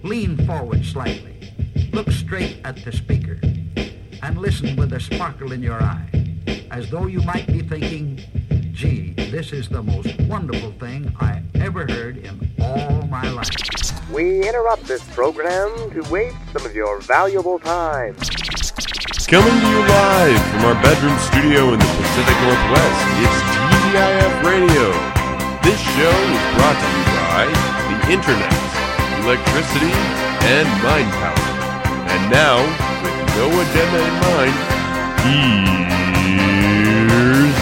Lean forward slightly. Look straight at the speaker. And listen with a sparkle in your eye, as though you might be thinking, gee, this is the most wonderful thing I ever heard in all my life. We interrupt this program to waste some of your valuable time. Coming to you live from our bedroom studio in the Pacific Northwest, it's TGIF Radio. This show is brought to you by the Internet, electricity, and mind power. And now, with no agenda in mind, here's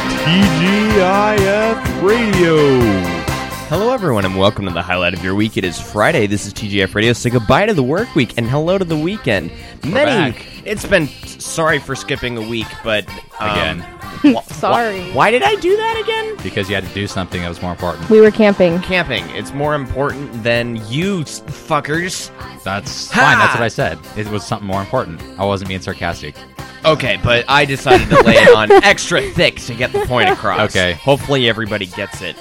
TGIF Radio. Hello everyone and welcome to the highlight of your week. It is Friday. This is TGIF Radio. Say goodbye to the work week and hello to the weekend. It's been, sorry for skipping a week, but again. Sorry. Why did I do that again? Because you had to do something that was more important. We were camping. Camping. It's more important than you fuckers. That's fine. That's what I said. It was something more important. I wasn't being sarcastic. Okay, but I decided to lay it on extra thick to get the point across. Okay. Hopefully everybody gets it.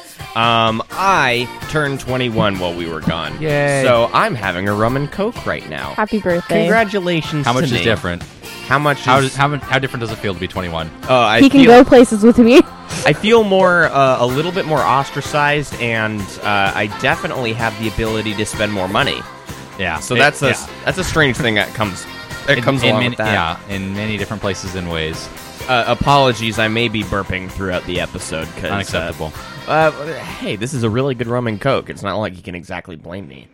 I turned 21 while we were gone. Yay. So I'm having a rum and coke right now. Happy birthday. Congratulations How much to is me. different? How much How is... different does it feel to be 21? He can go places with me. I feel more, a little bit more ostracized, and I definitely have the ability to spend more money. Yeah. So that's a strange thing that comes along with that. Yeah, in many different places and ways. Apologies, I may be burping throughout the episode. Unacceptable. Hey, this is a really good rum and coke. It's not like you can exactly blame me.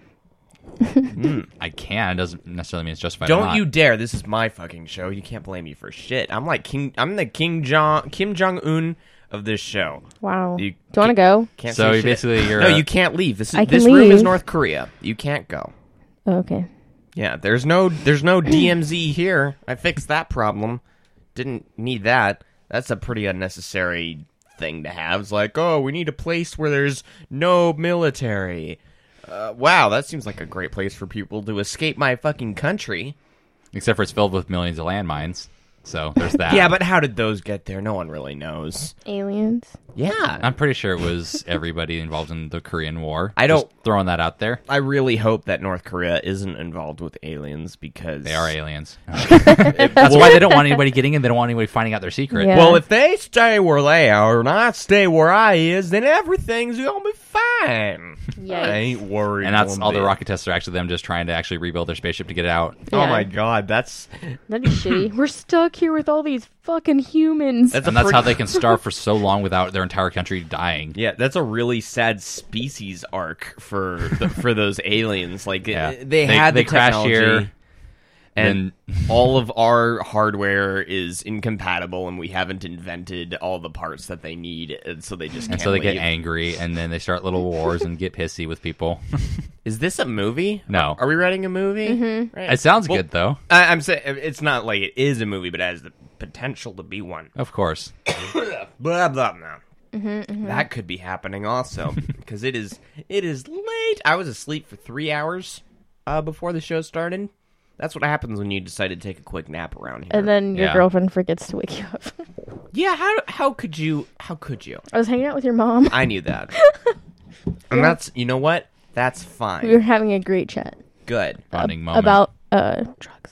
I can. Doesn't necessarily mean it's justified. Don't you dare! This is my fucking show. You can't blame me for shit. I'm like I'm the Kim Jong-un of this show. Wow. Do you want to go? Can't So say shit. basically, you're no. You can't leave. This I can room is leave. North Korea. You can't go. Oh, okay. Yeah, there's no DMZ here. I fixed that problem. Didn't need that. That's a pretty unnecessary thing to have. It's like, oh, we need a place where there's no military. Wow, that seems like a great place for people to escape my fucking country. Except for it's filled with millions of landmines. So there's that. Yeah, but how did those get there? No one really knows. Aliens. Yeah. I'm pretty sure it was everybody involved in the Korean War. I don't- Just throwing that out there. I really hope that North Korea isn't involved with aliens because... They are aliens. That's why they don't want anybody getting in. They don't want anybody finding out their secret. Yeah. Well, if they stay where they are and I stay where I is, then everything's gonna be fine. Yikes. I ain't worried. And that's one all the bit. rocket tests are actually them just trying to actually rebuild their spaceship to get it out. Oh Yeah. my god, that's That'd be shitty. We're stuck here with all these fucking humans. And that's how they can starve for so long without their entire country dying. yeah, that's a really sad species arc for those aliens. Like Yeah. they had the crash technology, here, and all of our hardware is incompatible, and we haven't invented all the parts that they need, and so they just and can't so they leave. get angry, and then they start little wars and get pissy with people. Is this a movie? No. Are we writing a movie? Mm-hmm. Right. It sounds good, though. I'm saying it's not like it is a movie, but it has the potential to be one. Of course. Blah blah blah. That could be happening also because it is late. I was asleep for 3 hours before the show started. That's what happens when you decide to take a quick nap around here. And then your Yeah. girlfriend forgets to wake you up. yeah, how could you? How could you? I was hanging out with your mom. I knew that. And that's, you know what? That's fine. We were having a great chat. Good. Bonding moment. About drugs.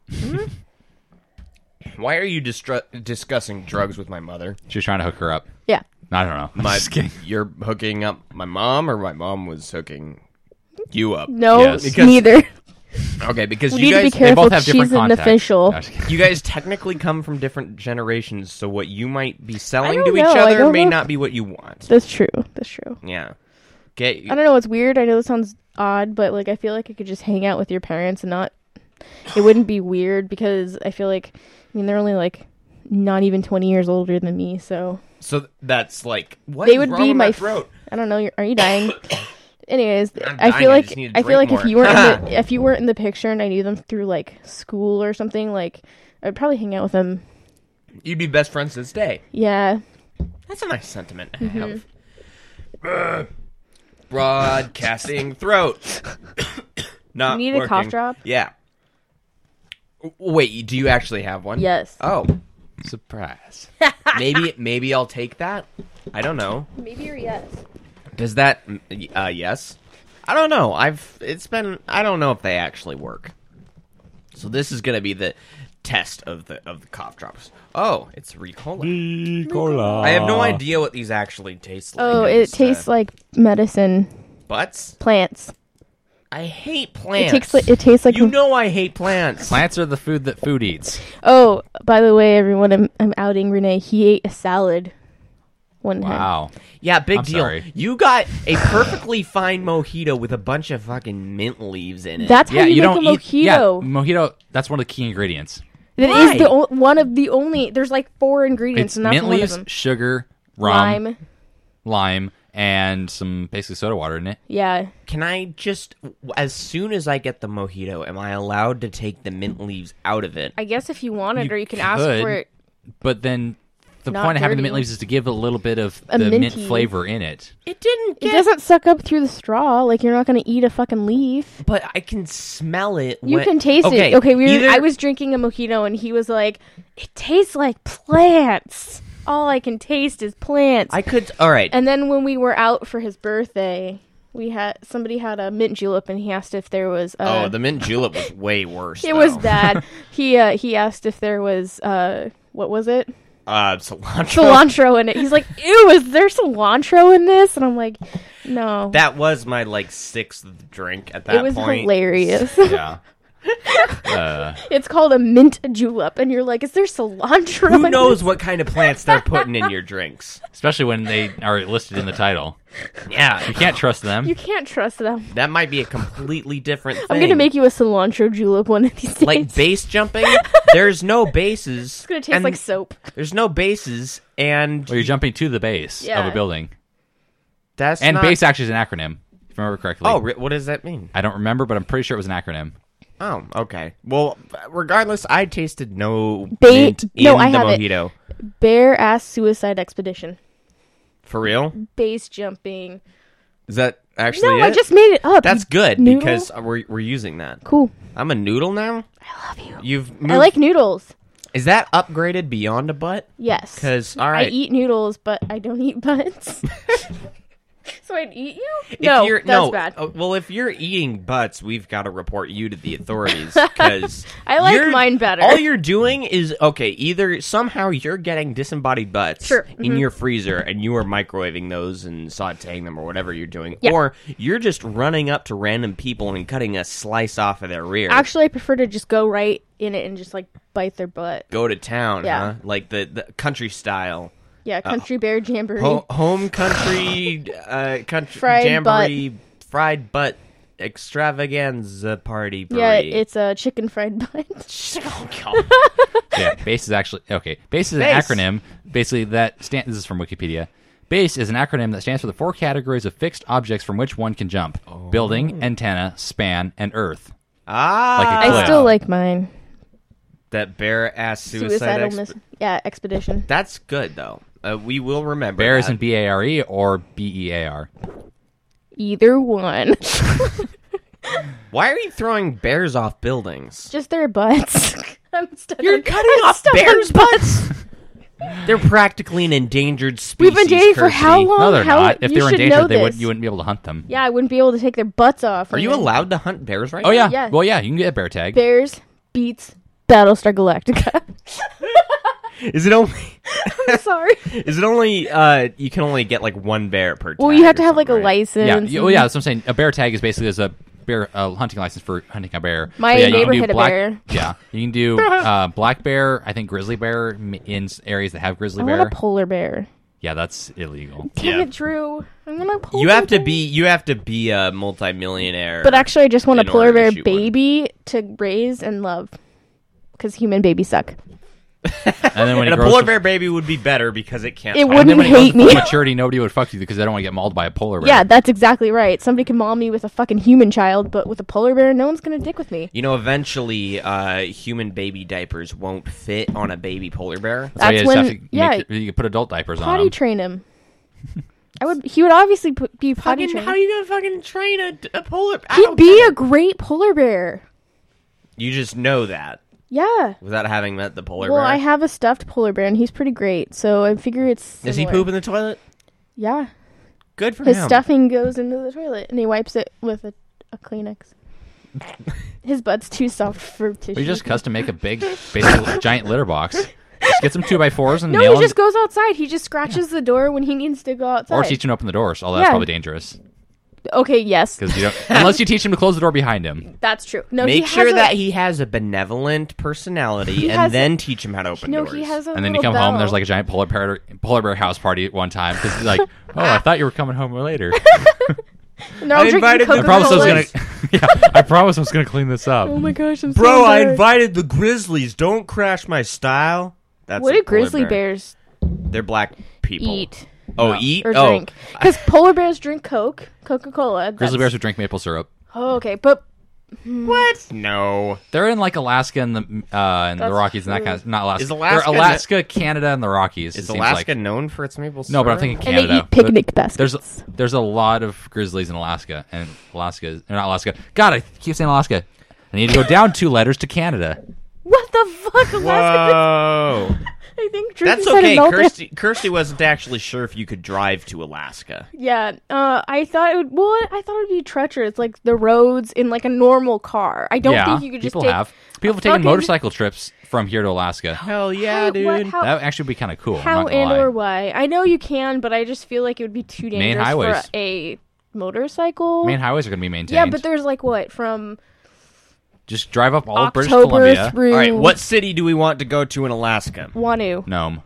Why are you discussing drugs with my mother? She was trying to hook her up. Yeah. I don't know. I'm just kidding. You're hooking up my mom, or my mom was hooking you up? No, Yes. Because- neither. Okay, because We you need to be guys careful. both have different She's an contacts. official. No, just kidding. you guys technically come from different generations, so what you might be selling don't to each know. I other don't may know. not be what you want. That's true. That's true. Yeah. Okay. I don't know. It's weird. I know this sounds odd, but like I feel like I could just hang out with your parents and not. It wouldn't be weird because I feel like, I mean, they're only like not even 20 years older than me, so So that's like what they is would wrong be with my. my throat? I don't know. Are you dying? Anyways, I'm I dying, feel I like just need to I feel like drink if you more. weren't in the, if you weren't in the picture and I knew them through like school or something, like I'd probably hang out with them. You'd be best friends to this day. Yeah. That's a nice sentiment to have. Broadcasting throat. Not You need a working. cough drop? Yeah. Wait, do you actually have one? Yes. Oh, Surprise. maybe I'll take that. I don't know. Maybe or yes. Does that? Yes. I don't know. I don't know if they actually work. So this is gonna be the test of the cough drops. Oh, it's Ricola. Ricola. I have no idea what these actually taste like. Oh, it tastes like medicine. Butts. Plants. I hate plants. It tastes like. You know I hate plants. Plants are the food that food eats. Oh, by the way, everyone, I'm outing Renee. He ate a salad. One time. Wow. Yeah, big I'm deal. sorry. You got a perfectly fine mojito with a bunch of fucking mint leaves in it. That's how you make a mojito. Yeah, mojito. That's one of the key ingredients. That is one of the only. There's like 4 ingredients, It's and that's mint one leaves, of them. sugar, lime, and some basically soda water in it. Yeah. Can I just, as soon as I get the mojito, am I allowed to take the mint leaves out of it? I guess if you want it, You or you can ask could. for it. But then the Not point of having the dirty. mint leaves is to give a little bit of A the mint minty. flavor in it. It didn't It doesn't suck up through the straw. Like, you're not going to eat a fucking leaf. But I can smell it. You can taste it. Okay, I was drinking a mojito, and he was like, "It tastes like plants. All I can taste is plants." All right. And then when we were out for his birthday, somebody had a mint julep, and he asked if there was. The mint julep was way worse. It was bad. He asked if there was what was it? Cilantro in it. He's like, "Ew, is there cilantro in this?" And I'm like, "No." That was my 6th drink at that It was point. hilarious. Yeah. It's called a mint julep, and you're like, "Is there cilantro?" Who in knows this? what kind of plants they're putting in your drinks? Especially when they are listed in the title. Yeah. You can't trust them. You can't trust them. That might be a completely different thing. I'm gonna make you a cilantro julep one of these days. Like base jumping, there's no bases. It's gonna taste like soap. There's no bases, and Or you're jumping to the base of Yeah. a building. that's And not... base actually is an acronym, if I remember correctly. Oh, what does that mean? I don't remember, but I'm pretty sure it was an acronym. Oh, okay. Well, regardless, I tasted no Ba- mint in no, I the have it. mojito. Bare ass suicide expedition. For real? Base jumping. Is that actually No, it? I just made it up. That's you good noodle. because we're using that. Cool. I'm a noodle now. I love you. You've moved... I like noodles. Is that upgraded beyond a butt? Yes. 'Cause, all right. I eat noodles, but I don't eat butts. So I'd eat you? If No, you're, that's bad. Well, if you're eating butts, we've got to report you to the authorities because I like mine better. All you're doing is either somehow you're getting disembodied butts Sure. in your freezer and you are microwaving those and sautéing them or whatever you're doing, Yeah. or you're just running up to random people and cutting a slice off of their rear. Actually, I prefer to just go right in it and just like bite their butt. Go to town, Yeah. huh? Like the country style. Yeah, country bear jamboree. Home country, country Fried jamboree, fried butt extravaganza party. Yeah, it's a chicken fried butt. Oh, God. Yeah, BASE is actually okay. BASE is an BASE. acronym. Basically, this is from Wikipedia. BASE is an acronym that stands for the 4 categories of fixed objects from which one can jump: building, antenna, span, and earth. Ah, Like a I cliff. still like mine. that bare ass Suicidal expedition. That's good though. We will remember. Bear that. isn't BARE or BEAR. Either one. Why are you throwing bears off buildings? Just their butts. I'm stuck You're on, cutting I'm off stuck on bears' butts. They're practically an endangered species. We've been dating for how Kirsty. long? No, they're How- not. If you they were should endangered, know this. you wouldn't be able to hunt them. Yeah, I wouldn't be able to take their butts off. Are you allowed to hunt bears right Oh now? yeah. Yeah. Well, yeah, you can get a bear tag. Bears beats Battlestar Galactica. Is it only? I'm sorry. Is it only? You can only get like one bear per. Well, tag you have or to have like a something, right? license. Yeah. Oh yeah. That's what I'm saying. A bear tag is basically as a bear hunting license for hunting a bear. My So, yeah, you can neighbor do hit a bear. Yeah, you can do black bear. I think grizzly bear in areas that have grizzly I bear. want a polar bear. Yeah, that's illegal. Damn it, Drew. I want a polar You have to bear. be a multimillionaire. But actually, I just want a in polar order to bear shoot one. baby to raise and love. Because human babies suck. And then when And he a grows polar to- bear baby would be better because it can't. It talk. wouldn't and then when he grows hate to full me. maturity, nobody would fuck you because they don't want to get mauled by a polar bear. Yeah, that's exactly right. Somebody can maul me with a fucking human child, but with a polar bear, no one's gonna dick with me. You know, eventually, human baby diapers won't fit on a baby polar bear. That's why you That's just when- have to yeah. you can put adult diapers on Potty them. train him. He would obviously be potty Fucking, trained. how are you gonna fucking train a polar? I He'd don't be get a it. great polar bear. You just know that Yeah. without having met the polar Well, bear. I have a stuffed polar bear, and he's pretty great. So I figure it's. Does he similar. poop in the toilet? Yeah. Good for His him. stuffing goes into the toilet, and he wipes it with a Kleenex. His butt's too soft for tissue. We just custom make a big, basically giant litter box. Just get some 2x4s and No, nail he them. just goes outside. He just scratches the door when he needs to go outside. Or teach him to open the doors. Although that's Yeah. probably dangerous. Okay, yes, Because you don't, unless you teach him to close the door behind him. that's true. No, he Make sure has that he has a benevolent personality, He and has then teach him how to open No, doors. he has a And then you little come home and bell. there's like a giant polar bear house party at one time. Because he's like, oh, I thought you were coming home later. And they're all I drinking invited the I promised I was Coca-Colas. gonna. Yeah, I promised I was gonna clean this up. Oh my gosh, I'm Bro, so I embarrassed. invited the Grizzlies. Don't crash my style. That's What a do polar grizzly bear. bears They're black people. eat Oh, No. eat? or Oh. drink? Because polar bears drink Coca-Cola. Grizzly bears would drink maple syrup. Oh, okay, but What? No. They're in like Alaska and the That's Rockies and that true. kind of not Alaska. Is Alaska They're Alaska, Canada, and the Rockies. Is it seems Alaska like. known for its maple syrup? No, but I'm thinking and Canada. they eat picnic But baskets. there's a lot of grizzlies in Alaska, and Alaska, or not Alaska. God, I keep saying Alaska. I need to go down 2 letters to Canada. What the fuck, Alaska? Whoa. I think Drew That's said okay. it melted. Kirsty wasn't actually sure if you could drive to Alaska. Yeah, I thought it would. Well, I thought it would be treacherous, like the roads in like a normal car. I don't yeah, think you could just people take. have. People have taken fucking- motorcycle trips from here to Alaska. Hell yeah, How- dude. what- how- That would actually be kind of cool. I'm How not gonna and lie. or why? I know you can, but I just feel like it would be too Main dangerous for highways. a motorcycle. Main highways are going to be maintained. Yeah, but there's like what from just drive up all of British October Columbia. through All right, what city do we want to go to in Alaska? Wanu. Nome,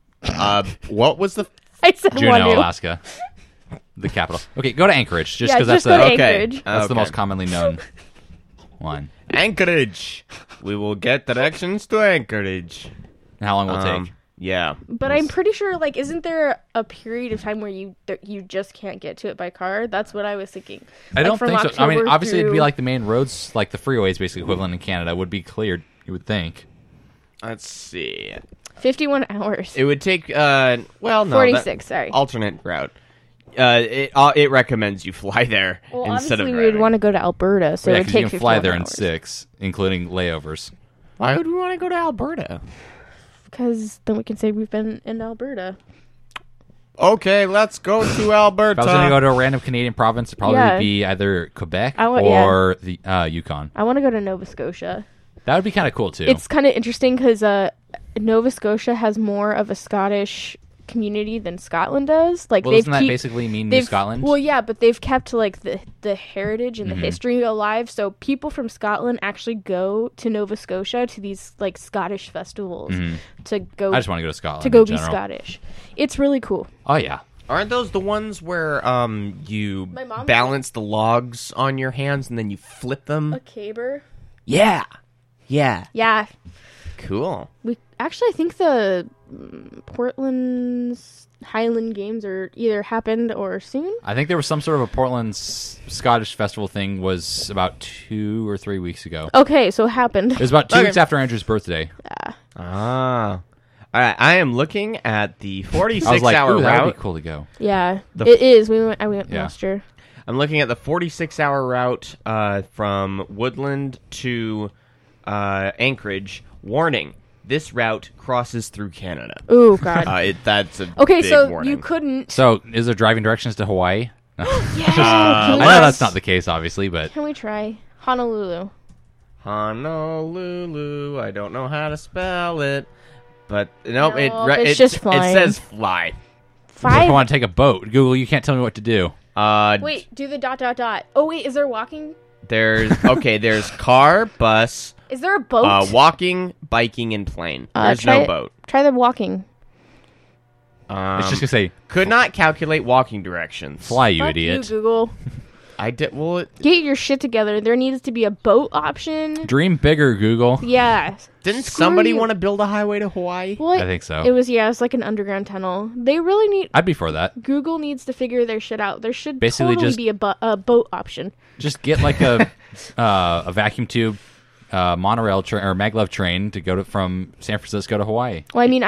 What was the... I said Juneau, Wanu. Alaska, the capital. Okay, go to Anchorage, just Yeah, because just that's go to the Okay. Anchorage. that's the Okay. most commonly known one. Anchorage. We will get directions to Anchorage. And how long will it take? Yeah. But I'm pretty sure, like, isn't there a period of time where you just can't get to it by car? That's what I was thinking. I Like, don't from think so. I mean, October obviously, it'd be through- like the main roads, like the freeways, basically equivalent in Canada, would be cleared. You would think. Let's see. 51 hours. It would take, well, no. 46, sorry. Alternate route. It recommends you fly there Well, instead obviously, of we would driving. want to go to Alberta, so Yeah, it would because you take can fly 51 there in hours. 6, including layovers. Why would we want to go to Alberta? Because then we can say we've been in Alberta. Okay, let's go to Alberta. If I was going to go to a random Canadian province, it'd probably Yeah. be either Quebec yeah. or the Yukon. I want to go to Nova Scotia. That would be kind of cool too. It's kind of interesting because Nova Scotia has more of a Scottish community than Scotland does. Like well, they've doesn't that basically mean New they've- Scotland? Well, yeah, but they've kept like the heritage and the Mm-hmm. history alive. So people from Scotland actually go to Nova Scotia to these like Scottish festivals to go Mm-hmm. I just want to go to Scotland. to go in be general. Scottish. It's really cool. Oh yeah. Aren't those the ones where you My mom- balance the logs on your hands and then you flip them? A caber. Yeah. Yeah. Yeah, Cool. we actually I think the Portland's Highland Games are either happened or soon. I think there was some sort of a Portland Scottish festival thing was about 2 or 3 weeks ago. Okay, so it happened. It was about 2 Okay. weeks after Andrew's birthday. Ah. All right, I am looking at the I was 46-hour like, ooh, that would route. be cool to go. Yeah, The it is. I went Yeah. last year. I'm looking at the 46-hour route from Woodland to Anchorage. Warning: this route crosses through Canada. Oh God. That's a Okay, big so warning. you couldn't. So, is there driving directions to Hawaii? Yeah. I know that's not the case, obviously, but Can we try Honolulu? Honolulu. I don't know how to spell it, but nope. No, it it's just it flying. says fly. if I 5. want to take a boat, Google, you can't tell me what to do. Wait, do the ... Oh wait, is there walking? There's there's car, bus, Is there a boat? walking, biking, and plane. There's try no it- boat. Try the walking. It's just gonna say, Could not calculate walking directions. "Fly, you Fuck idiot." You, Google. I did. Well, Get your shit together. There needs to be a boat option. Dream bigger, Google. Yeah. didn't Screw somebody you. want to build a highway to Hawaii? What? I think so. It was it's like an underground tunnel. They really need. I'd be for that. Google needs to figure their shit out. There should Basically totally just- be a boat option. Just get like a vacuum tube monorail train or maglev train to go from San Francisco to Hawaii. Well, I mean,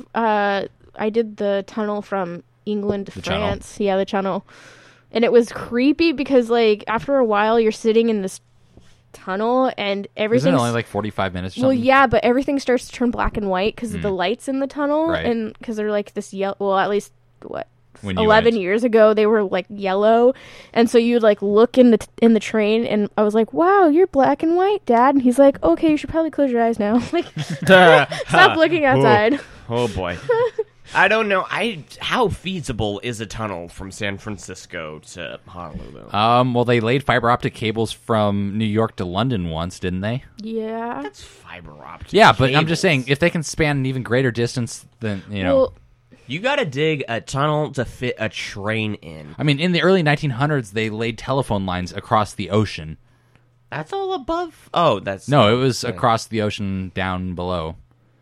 I did the tunnel from England to channel. France. Yeah, the channel. And it was creepy because, like, after a while, you're sitting in this tunnel and Isn't everything's... it only like 45 minutes or well, something? yeah, but everything starts to turn black and white because of the lights in the tunnel. Right. And because they're, like, this yellow... Well, at least, When you 11 went. years ago, they were like yellow, and so you'd like look in the train, and I was like, "Wow, you're black and white, Dad." And he's like, "Okay, you should probably close your eyes now. Like, stop looking outside." Oh boy. I don't know. How feasible is a tunnel from San Francisco to Honolulu? Well, they laid fiber optic cables from New York to London once, didn't they? Yeah. That's fiber optic. Yeah, but I'm cables. just saying, if they can span an even greater distance than, you know... Well, You gotta dig a tunnel to fit a train in. I mean, in the early 1900s, they laid telephone lines across the ocean. That's all above. Oh, that's No, it was across the ocean down below.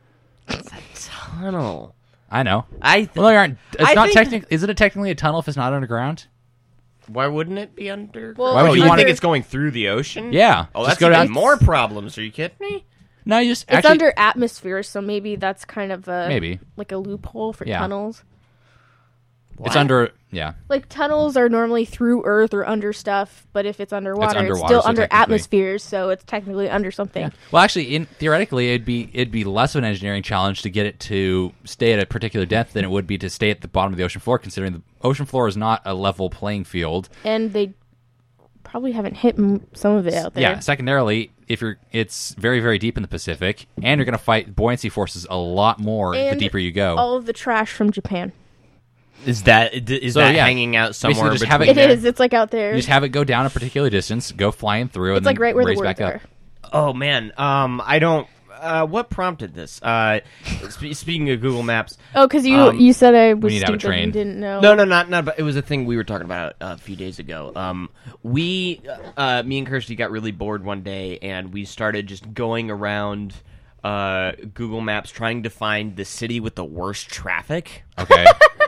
tunnel. I know. I Well, they aren't. It's I not think- technically. Isn't it technically a tunnel if it's not underground? Why wouldn't it be under? Well, Why would you you want think under- it's going through the ocean? Yeah. Oh, just that's go even down. more problems. Are you kidding me? No, you just it's actually. under atmosphere, so maybe that's kind of a Maybe. like a loophole for Yeah. tunnels. It's under. Yeah. Like tunnels are normally through Earth or under stuff, but if it's underwater, it's underwater, still so under technically- atmospheres, so it's technically under something. Well, actually, theoretically, it'd be less of an engineering challenge to get it to stay at a particular depth than it would be to stay at the bottom of the ocean floor, considering the ocean floor is not a level playing field. And they probably haven't hit some of it out there. Yeah. Secondarily, it's very, very deep in the Pacific, and you're going to fight buoyancy forces a lot more the And deeper you go. all of the trash from Japan. Is that So, that yeah. hanging out somewhere? Basically just have between It there? is. It's like out there. You just have it go down a particular distance, go flying through, and It's then like right where the raise words back up. are. Oh man, I don't. What prompted this? Speaking of Google Maps, Oh, because you said I was need to have a stupid train. and didn't know. no, not. But it was a thing we were talking about a few days ago. Me and Kirsty got really bored one day, and we started just going around Google Maps trying to find the city with the worst traffic. Okay.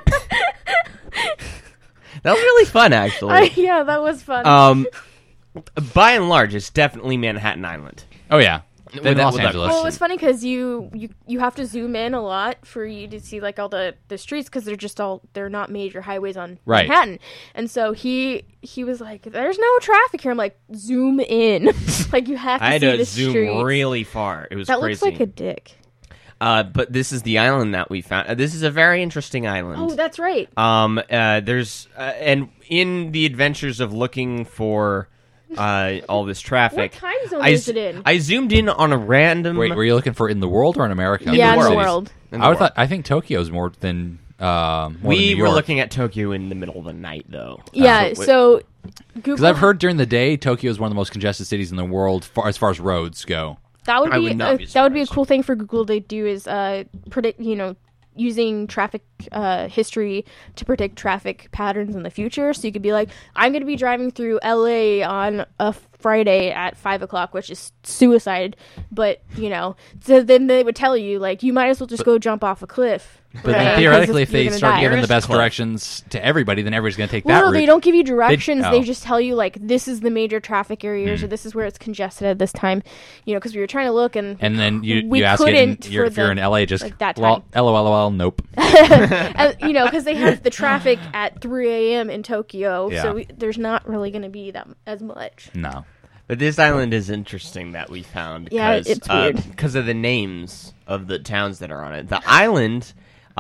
That was really fun, actually. Yeah, that was fun. By and large, it's definitely Manhattan Island. Oh yeah. Then Without- Los without Angeles. Well, it was funny because you have to zoom in a lot for you to see like all the streets because they're not major highways on Right. Manhattan, and so he was like, "There's no traffic here." I'm like, "Zoom in, like you have to I had see to the zoom streets." really far. It was That crazy. looks like a dick. But this is the island that we found. This is a very interesting island. Oh, that's right. There's and in the adventures of looking for all this traffic. What time zone I is z- it in? I zoomed in on a random. Wait, were you looking for in the world or in America? Yeah, in the cities? world. In the I world. thought. I think Tokyo's more than. More than We New were York. looking at Tokyo in the middle of the night, though. Yeah, so Google. Because I've heard during the day, Tokyo is one of the most congested cities in the world, as far as roads go. that would I be, would not be that would be a surprised. cool thing for Google to do is predict, using traffic history to predict traffic patterns in the future. So you could be like, I'm going to be driving through LA on a Friday at 5:00, which is suicide. But so then they would tell you like you might as well just go jump off a cliff. But right? then theoretically, if You're they gonna start die. giving the best Cliff. directions to everybody, then everybody's going to take Well, that no, route. they don't give you directions. They oh. just tell you like this is the major traffic areas or this is where it's congested at this time. Because we were trying to look and And then you we ask it, couldn't and if you're in LA, just like that well, time. LOL, nope. because they have the traffic at 3 a.m. in Tokyo, Yeah. so there's not really going to be that as much. No. But this island is interesting that we found. Yeah, it's weird. Because of the names of the towns that are on it. The island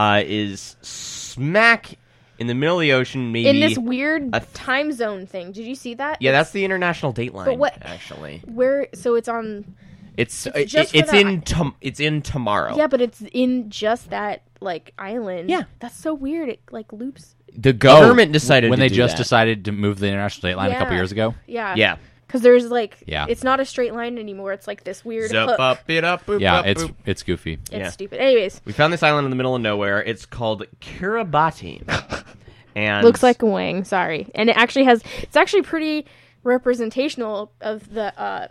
is smack in the middle of the ocean, maybe. In this weird a time zone thing, did you see that? Yeah, that's the international date line, But what- actually. where. So it's on. It's just for it's that- it's in tomorrow. Yeah, but it's in just that like island. Yeah. that's so weird. It like loops. The government decided when to they do just that. decided to move the international date line a couple Yeah. years ago. Yeah, Yeah. Because there's like, Yeah. it's not a straight line anymore. It's like this weird Zup hook. up it up. Boop, Yeah, up, it's boop. it's goofy. It's Yeah. stupid. Anyways, We found this island in the middle of nowhere. It's called Kiribati. And looks like a wang. Sorry, and it actually has. It's actually pretty representational of the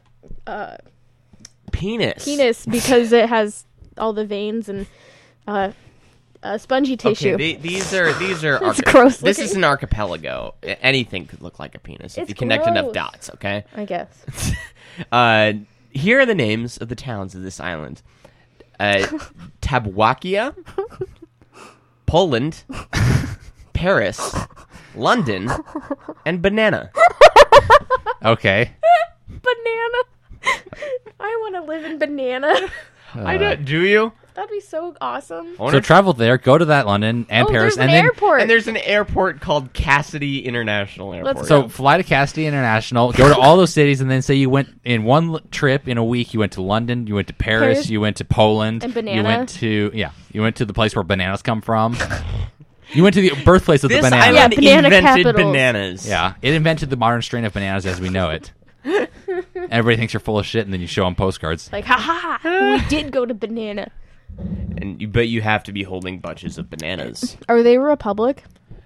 penis. penis because it has all the veins and spongy tissue. Okay, these are It's gross This looking. is an archipelago. Anything could look like a penis if It's you connect enough gross. dots. Okay. I guess. Here are the names of the towns of this island: Tabwakia, Poland, Paris, London, and Banana. Okay. Banana. I want to live in banana. Do you? That'd be so awesome. So travel there, go to that London and Paris, there's an and then airport. And there's an airport called Cassidy International Airport. Let's so fly to Cassidy International, go to all those cities, and then say you went in one trip in a week. You went to London, you went to Paris, you went to Poland, And you banana. you went to the place where bananas come from. You went to the birthplace of this the banana. island banana invented capitals. bananas. Yeah, it invented the modern strain of bananas as we know it. Everybody thinks you're full of shit, and then you show them postcards. Like, haha, we did go to Banana. But you have to be holding bunches of bananas. Are they a republic?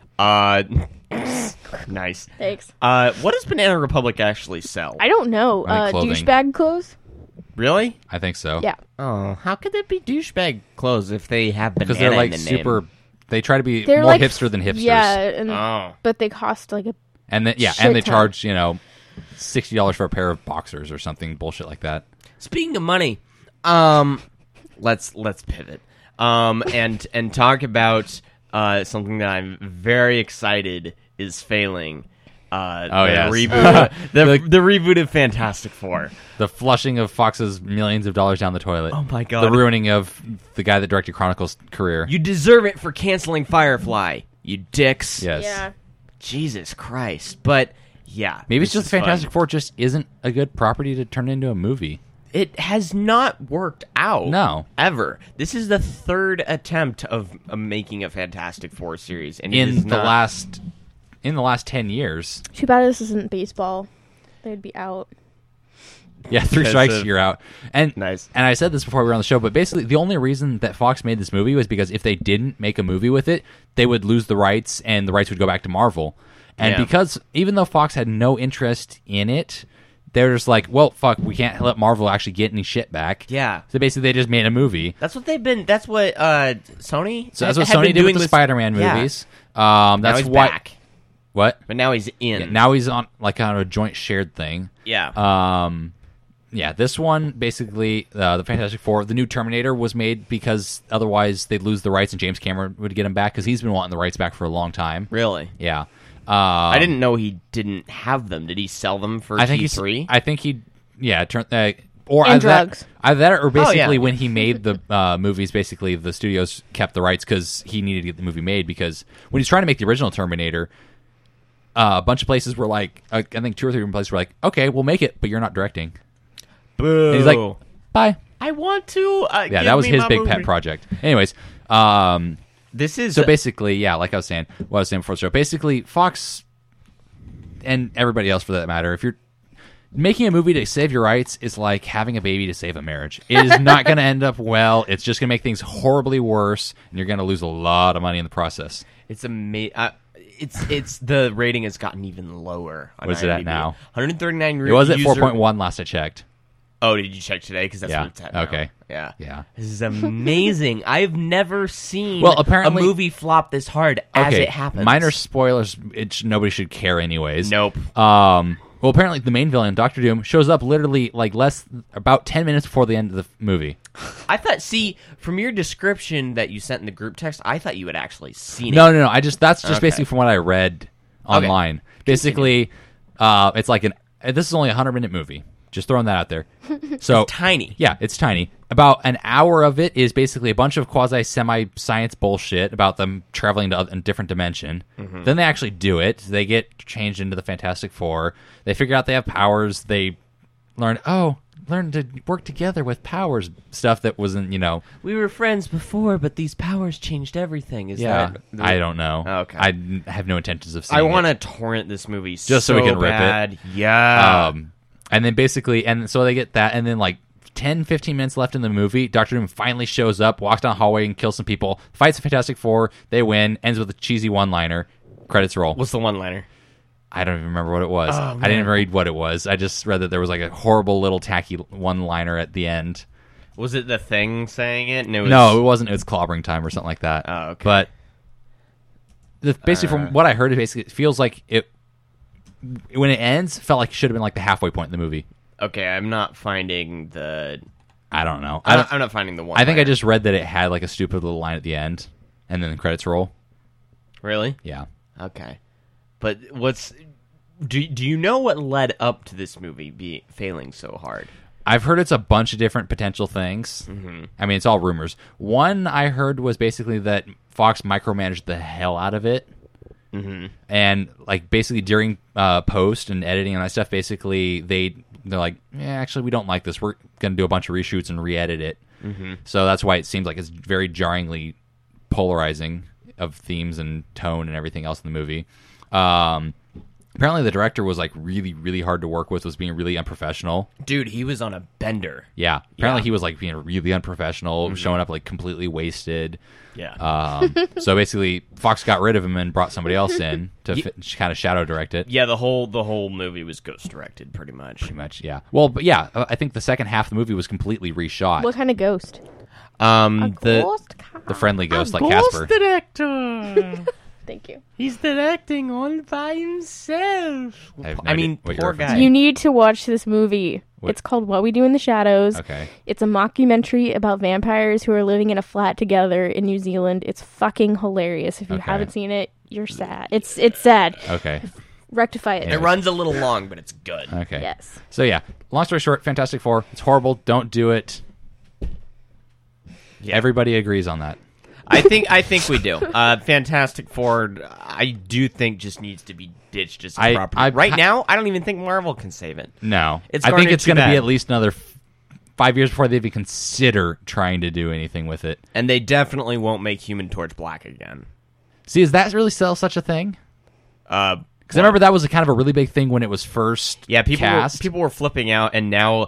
Nice. Thanks. What does Banana Republic actually sell? I don't know. I think clothing. Douchebag clothes? Really? I think so. Yeah. Oh, how could it be douchebag clothes if they have banana Because they're like in the name? super. They try to be They're more like hipster than hipsters. Yeah, Oh. but they cost like a and then Shit and they ton. charge $60 for a pair of boxers or something bullshit like that. Speaking of money, let's pivot and talk about something that I'm very excited is failing. yes. Reboot, the reboot of Fantastic Four. The flushing of Fox's millions of dollars down the toilet. Oh my God. The ruining of the guy that directed Chronicles' career. You deserve it for canceling Firefly, you dicks. Yes. yeah. Jesus Christ. But yeah, Maybe it's this just is Fantastic fun. Four just isn't a good property to turn into a movie. It has not worked out. No. Ever. This is the third attempt of making a Fantastic Four series, and it is In the not- last 10 years. Too bad this isn't baseball. They'd be out. Yeah, 3 Because strikes, of- you're out. And Nice. And I said this before we were on the show, but basically the only reason that Fox made this movie was because if they didn't make a movie with it, they would lose the rights and the rights would go back to Marvel. And Yeah. because even though Fox had no interest in it, they're just like, well, fuck, we can't let Marvel actually get any shit back. Yeah. So basically they just made a movie. That's what they've been. That's what Sony. So that's what have Sony been did doing with the Spider-Man yeah. movies. Now That's he's why. back, What? but now he's in. Yeah, now he's on like kind of a joint shared thing. Yeah. Yeah, this one basically, the Fantastic Four, the new Terminator was made because otherwise they'd lose the rights and James Cameron would get him back because he's been wanting the rights back for a long time. Really? Yeah, I didn't know he didn't have them. Did he sell them for I think T3? I think he, yeah, or And either drugs. either that or basically yeah. when he made the movies, basically the studios kept the rights because he needed to get the movie made because when he's trying to make the original Terminator. A bunch of places were like, I think 2 or 3 different places were like, okay, we'll make it, but you're not directing. Boo. And he's like, bye. I want to. Yeah, give that was me his my big movie. pet project. Anyways, This is so basically, yeah, like I was saying, what I was saying before the show, basically Fox and everybody else for that matter, if you're making a movie to save your rights is like having a baby to save a marriage. It is not going to end up well. It's just going to make things horribly worse, and you're going to lose a lot of money in the process. It's amazing. It's the rating has gotten even lower. On What is it at IMDb. now? 139. It was at user- 4.1 last I checked. Oh, did you check today? Because that's Yeah. what it's at. Now. Okay. Yeah. Yeah. This is amazing. I've never seen Well, apparently- a movie flop this hard as Okay, it happens. minor spoilers. Nobody should care anyways. Nope. Well, apparently the main villain, Dr. Doom, shows up literally like about 10 minutes before the end of the movie. I thought. See, from your description that you sent in the group text, I thought you had actually seen it. No. That's just Okay. basically from what I read online. Basically, it's like this is only a 100-minute movie. Just throwing that out there. So It's tiny. Yeah, it's tiny. About an hour of it is basically a bunch of quasi-semi-science bullshit about them traveling to a different dimension. Mm-hmm. Then they actually do it. They get changed into the Fantastic Four. They figure out they have powers. They learn to work together with powers. Stuff that wasn't, We were friends before, but these powers changed everything. Is that? I don't know. Okay. I have no intentions of seeing I it. want to torrent this movie Just so we can rip it. bad. Yeah. And then basically, and so they get that, and then like 10, 15 minutes left in the movie, Dr. Doom finally shows up, walks down the hallway and kills some people, fights the Fantastic Four, they win, ends with a cheesy one-liner, credits roll. What's the one-liner? I don't even remember what it was. Oh, I man. didn't read what it was. I just read that there was like a horrible little tacky one-liner at the end. Was it the Thing saying it? And it was... No, it wasn't. It was clobbering time or something like that. Oh, okay. But basically, from what I heard, it feels like it, when it ends, felt like it should have been like the halfway point in the movie. Okay, I'm not finding the... I don't know. I'm not finding the one. I think I just read that it had like a stupid little line at the end, and then the credits roll. Really? Yeah. Okay. But what's... Do you know what led up to this movie failing so hard? I've heard it's a bunch of different potential things. Mm-hmm. I mean, it's all rumors. One I heard was basically that Fox micromanaged the hell out of it. Mm-hmm. And like basically during post and editing and that stuff, basically they're like, actually we don't like this. We're gonna do a bunch of reshoots and re-edit it. Mm-hmm. So that's why it seems like it's very jarringly polarizing of themes and tone and everything else in the movie. Apparently the director was like really, really hard to work with, was being really unprofessional. Dude, he was on a bender. Yeah. Apparently he was like being really unprofessional, showing up like completely wasted. Yeah. So basically Fox got rid of him and brought somebody else in to kind of shadow direct it. Yeah, the whole movie was ghost directed pretty much. Pretty much, yeah. Well, but yeah, I think the second half of the movie was completely reshot. What kind of ghost? The friendly ghost, like Casper. Director. Thank you. He's directing all by himself. I mean, poor guy. You need to watch this movie. What? It's called What We Do in the Shadows. Okay. It's a mockumentary about vampires who are living in a flat together in New Zealand. It's fucking hilarious. If you Okay. haven't seen it, you're sad. It's sad. Okay. Rectify it. It runs a little long, but it's good. Okay. Yes. So yeah, long story short, Fantastic Four. It's horrible. Don't do it. Yeah. Everybody agrees on that. I think we do. Fantastic Four, I do think just needs to be ditched as a property. Right now, I don't even think Marvel can save it. No. It's I think garnered it's too going to be bad. at least another 5 years before they even consider trying to do anything with it. And they definitely won't make Human Torch black again. See, is that really still such a thing? Because Because I remember that was a kind of a really big thing when it was first cast. people were flipping out, and now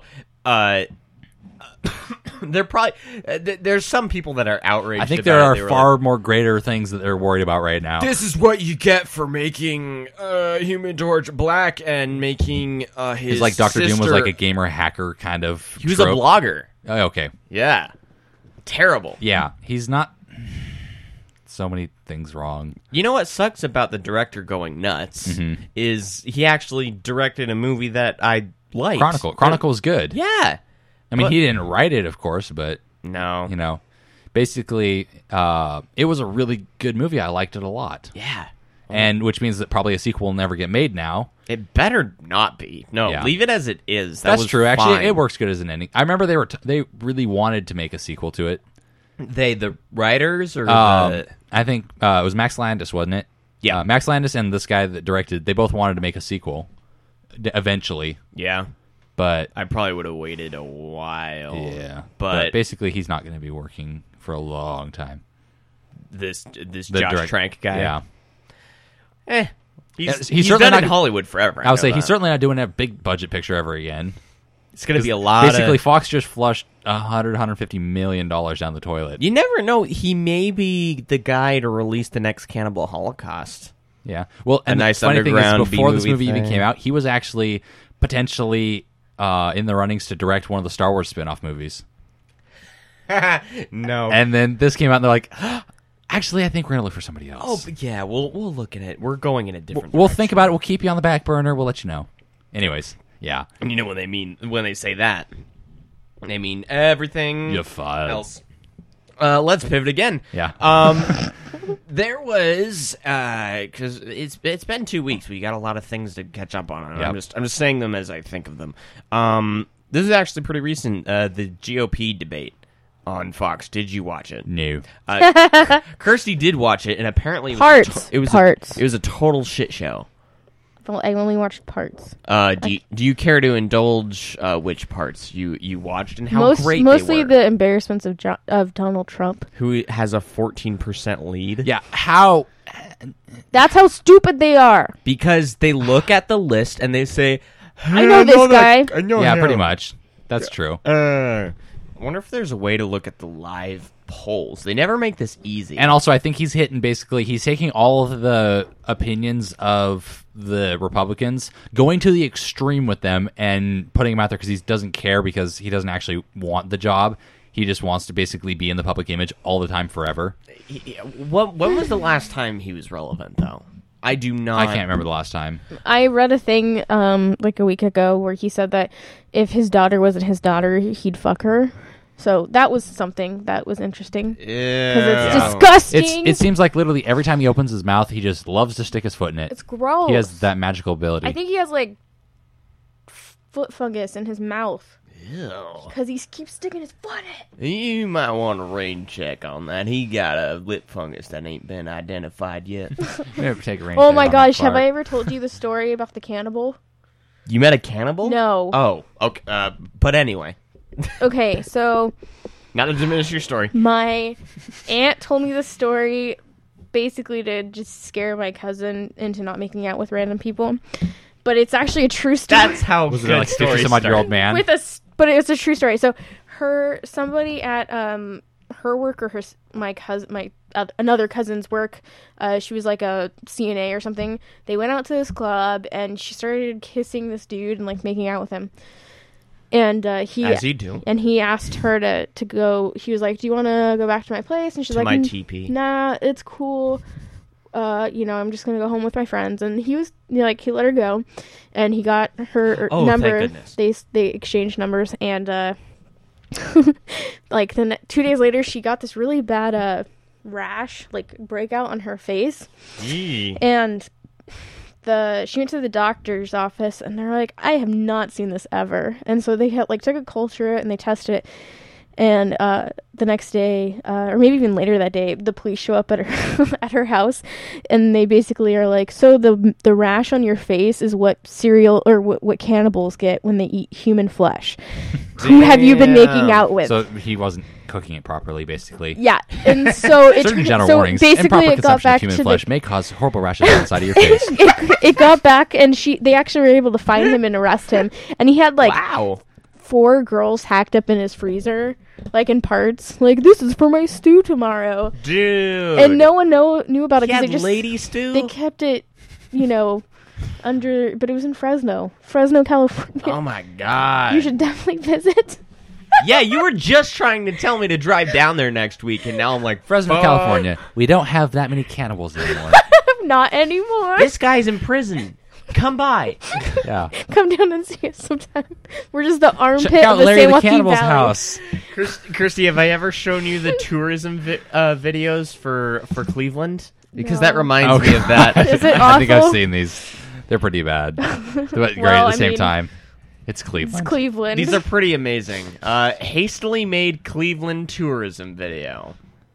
they're probably there's some people that are outraged. I think about there it. are They were far more greater things that they're worried about right now. This is what you get for making Human Torch black and making his It's like Dr. Doom was sister- like a gamer hacker kind of He was trope. a blogger. Oh, okay. Yeah. Terrible. Yeah, he's not... So many things wrong. You know what sucks about the director going nuts Mm-hmm. is he actually directed a movie that I liked. Chronicle is good. Yeah. I mean, but- he didn't write it, of course, but, No. you know, basically, it was a really good movie. I liked it a lot. Yeah. And which means that probably a sequel will never get made now. It better not be. No, Yeah. leave it as it is. That That's was true. Actually, fine. it works good as an ending. I remember they really wanted to make a sequel to it. The writers or the... I think it was Max Landis, wasn't it? Yeah. Max Landis and this guy that directed, they both wanted to make a sequel eventually. Yeah. But I probably would have waited a while. yeah, But basically, he's not going to be working for a long time. this The Josh direct- Trank guy. Yeah, He's he's he's certainly been not- in Hollywood forever. I would say know he's that. certainly not doing a big budget picture ever again. It's going to be a lot Basically, of... Fox just flushed $150 million down the toilet. You never know. He may be the guy to release the next Cannibal Holocaust. Yeah. Well, and nice the funny thing underground is, before this B-movie movie even thing. came out, he was actually potentially in the runnings to direct one of the Star Wars spin-off movies. No. And then this came out, and they're like, actually, I think we're going to look for somebody else. Oh, but yeah, we'll look at it. We're going in a different We'll direction. think about it. We'll keep you on the back burner. We'll let you know. Anyways, yeah. And you know what they mean when they say that. They mean everything You're fired. else. Let's pivot again. Yeah. There was because it's been 2 weeks. We got a lot of things to catch up on. And Yep. I'm just saying them as I think of them. This is actually pretty recent. The GOP debate on Fox. Did you watch it? No. Kirsty did watch it, and apparently it was Parts. it was Parts. it was a total shit show. Well, I only watched parts. Do you care to indulge which parts you watched and how great Mostly they were? the embarrassments of Donald Trump. Who has a 14% lead? Yeah. How? That's how stupid they are. Because they look at the list and they say, I know this guy. I know Yeah, him." pretty much. That's true. I wonder if there's a way to look at the live polls. They never make this easy. And also, I think he's taking all of the opinions of the Republicans, going to the extreme with them, and putting them out there because he doesn't care, because he doesn't actually want the job. He just wants to basically be in the public image all the time, forever. When was the last time he was relevant, though? I do not. I can't remember the last time. I read a thing like a week ago where he said that if his daughter wasn't his daughter, he'd fuck her. So that was something that was interesting. Because it's disgusting. It seems like literally every time he opens his mouth, he just loves to stick his foot in it. It's gross. He has that magical ability. I think he has like foot fungus in his mouth. Ew. because he keeps sticking his foot in. You might want a rain check on that. He got a lip fungus that ain't been identified yet. Maybe take a rain Oh check my on gosh, that have part. I ever told you the story about the cannibal? You met a cannibal? No. Oh, okay. But anyway, Okay, so not to diminish your story. my aunt told me this story basically to just scare my cousin into not making out with random people. But it's actually a true story. That's how Was it good like stories 50-some-odd-year-old start. man? But it's a true story. So somebody at her work or another cousin's work, she was like a CNA or something. They went out to this club and she started kissing this dude and like making out with him. And he As you do. and he asked her to go. He was like, "Do you want to go back to my place?" And she's To like, my TP. "Nah, it's cool. I'm just gonna go home with my friends." And he was he let her go, and he got her Oh, thank number. goodness. They exchanged numbers, and like 2 days later, she got this really bad rash, like breakout on her face, Yee. and she went to the doctor's office, and they're like, "I have not seen this ever." And so they had took a culture and they tested it. And the next day, or maybe even later that day, the police show up at her at her house, and they basically are like, "So the rash on your face is what what cannibals get when they eat human flesh. Who have you been making out with?" So he wasn't cooking it properly, basically. Yeah, and so Certain general so warnings. basically Improper it got consumption of back human to flesh may cause horrible rashes on the side of your face. it got back, and they actually were able to find him and arrest him, and he had Wow. 4 girls hacked up in his freezer, in parts. Like, "This is for my stew tomorrow." Dude. And no one knew about it He because had they just lady stew? they kept it, under. But it was in Fresno, California. Oh my god. You should definitely visit. Yeah, you were just trying to tell me to drive down there next week, and now I'm like, Fresno, fuck. California. We don't have that many cannibals anymore. Not anymore. This guy's in prison. Come by. Yeah. Come down and see us sometime. We're just the armpit Check out of the Larry San the Joaquin Cannibal's Valley. house. Christy, have I ever shown you the tourism videos for Cleveland? Because that No. reminds me of that. Is it I think awful? I've seen these. They're pretty bad. But great Well, at the I same mean, time. It's It's Cleveland. Cleveland. These are pretty amazing. Hastily made Cleveland tourism video.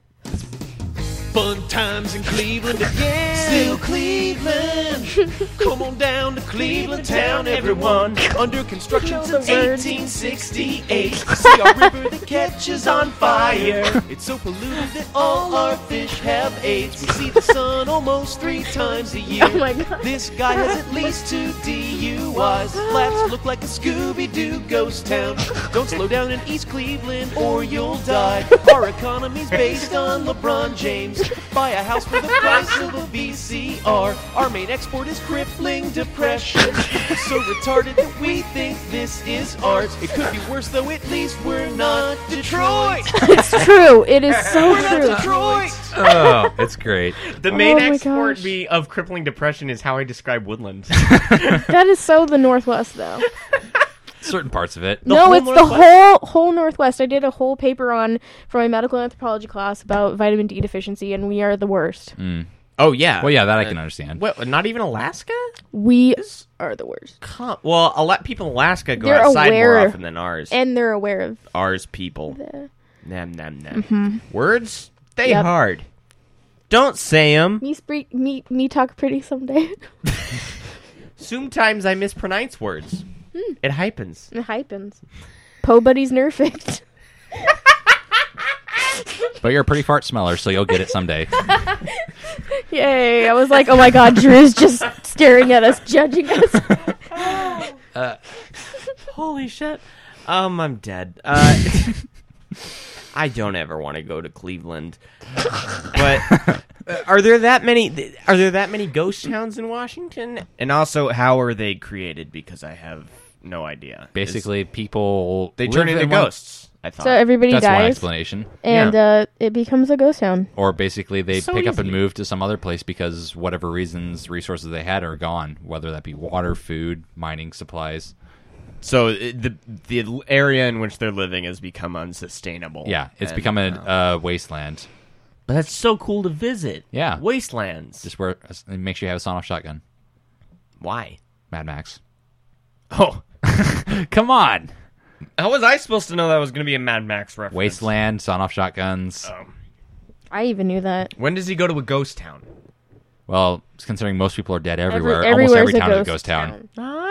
Fun times in Cleveland again. Still Cleveland. Come on down to Cleveland town, everyone. Under construction Know the since words. 1868. See our river that catches on fire. It's so polluted that all our fish have AIDS. We see the sun almost 3 times a year. Oh my God. This guy has at least 2 DUIs. Flats look like a Scooby-Doo ghost town. Don't slow down in East Cleveland or you'll die. Our economy's based on LeBron James. Buy a house for the price of a VCR. Our main export is crippling depression. So retarded that we think this is art. It could be worse though, at least we're not Detroit. It's true. It is so We're not true. Detroit. Oh, it's great. The main Oh my export gosh. of crippling depression is how I describe Woodland. That is so the Northwest, though. Certain parts of it. No, whole it's the whole Northwest. I did a whole paper for my medical anthropology class about vitamin D deficiency, and we are the worst. Oh yeah. Well, yeah, that I can understand. What? Not even Alaska? We are the worst, Well, people in Alaska go They're outside more aware. often than ours. and they're aware of Ours people. the. Nam nam nam. Words? They Yep. hard. Don't say them. Me talk pretty someday. Sometimes I mispronounce words. It hypens. It hypens. Po Buddy's nerfed. But you're a pretty fart smeller, so you'll get it someday. Yay! I was like, oh my god, Drew's just staring at us, judging us. Holy shit. I'm dead. I don't ever want to go to Cleveland. But are there that many ghost towns in Washington? And also, how are they created? Because I have no idea. Basically, people They turn live into in one- ghosts, I thought. So everybody That's one dies, explanation. and it becomes a ghost town. Or basically, they So pick up and easy. move to some other place because whatever resources they had are gone, whether that be water, food, mining supplies. So the area in which they're living has become unsustainable. Yeah, it's And, become a wasteland. But that's so cool to visit. Yeah. Wastelands. Just where it makes you have a sawn-off shotgun. Why? Mad Max. Oh. Come on! How was I supposed to know that was going to be a Mad Max reference? Wasteland, sawn-off shotguns. I even knew that. When does he go to a ghost town? Well, considering most people are dead everywhere, almost everywhere's every a town is a ghost town.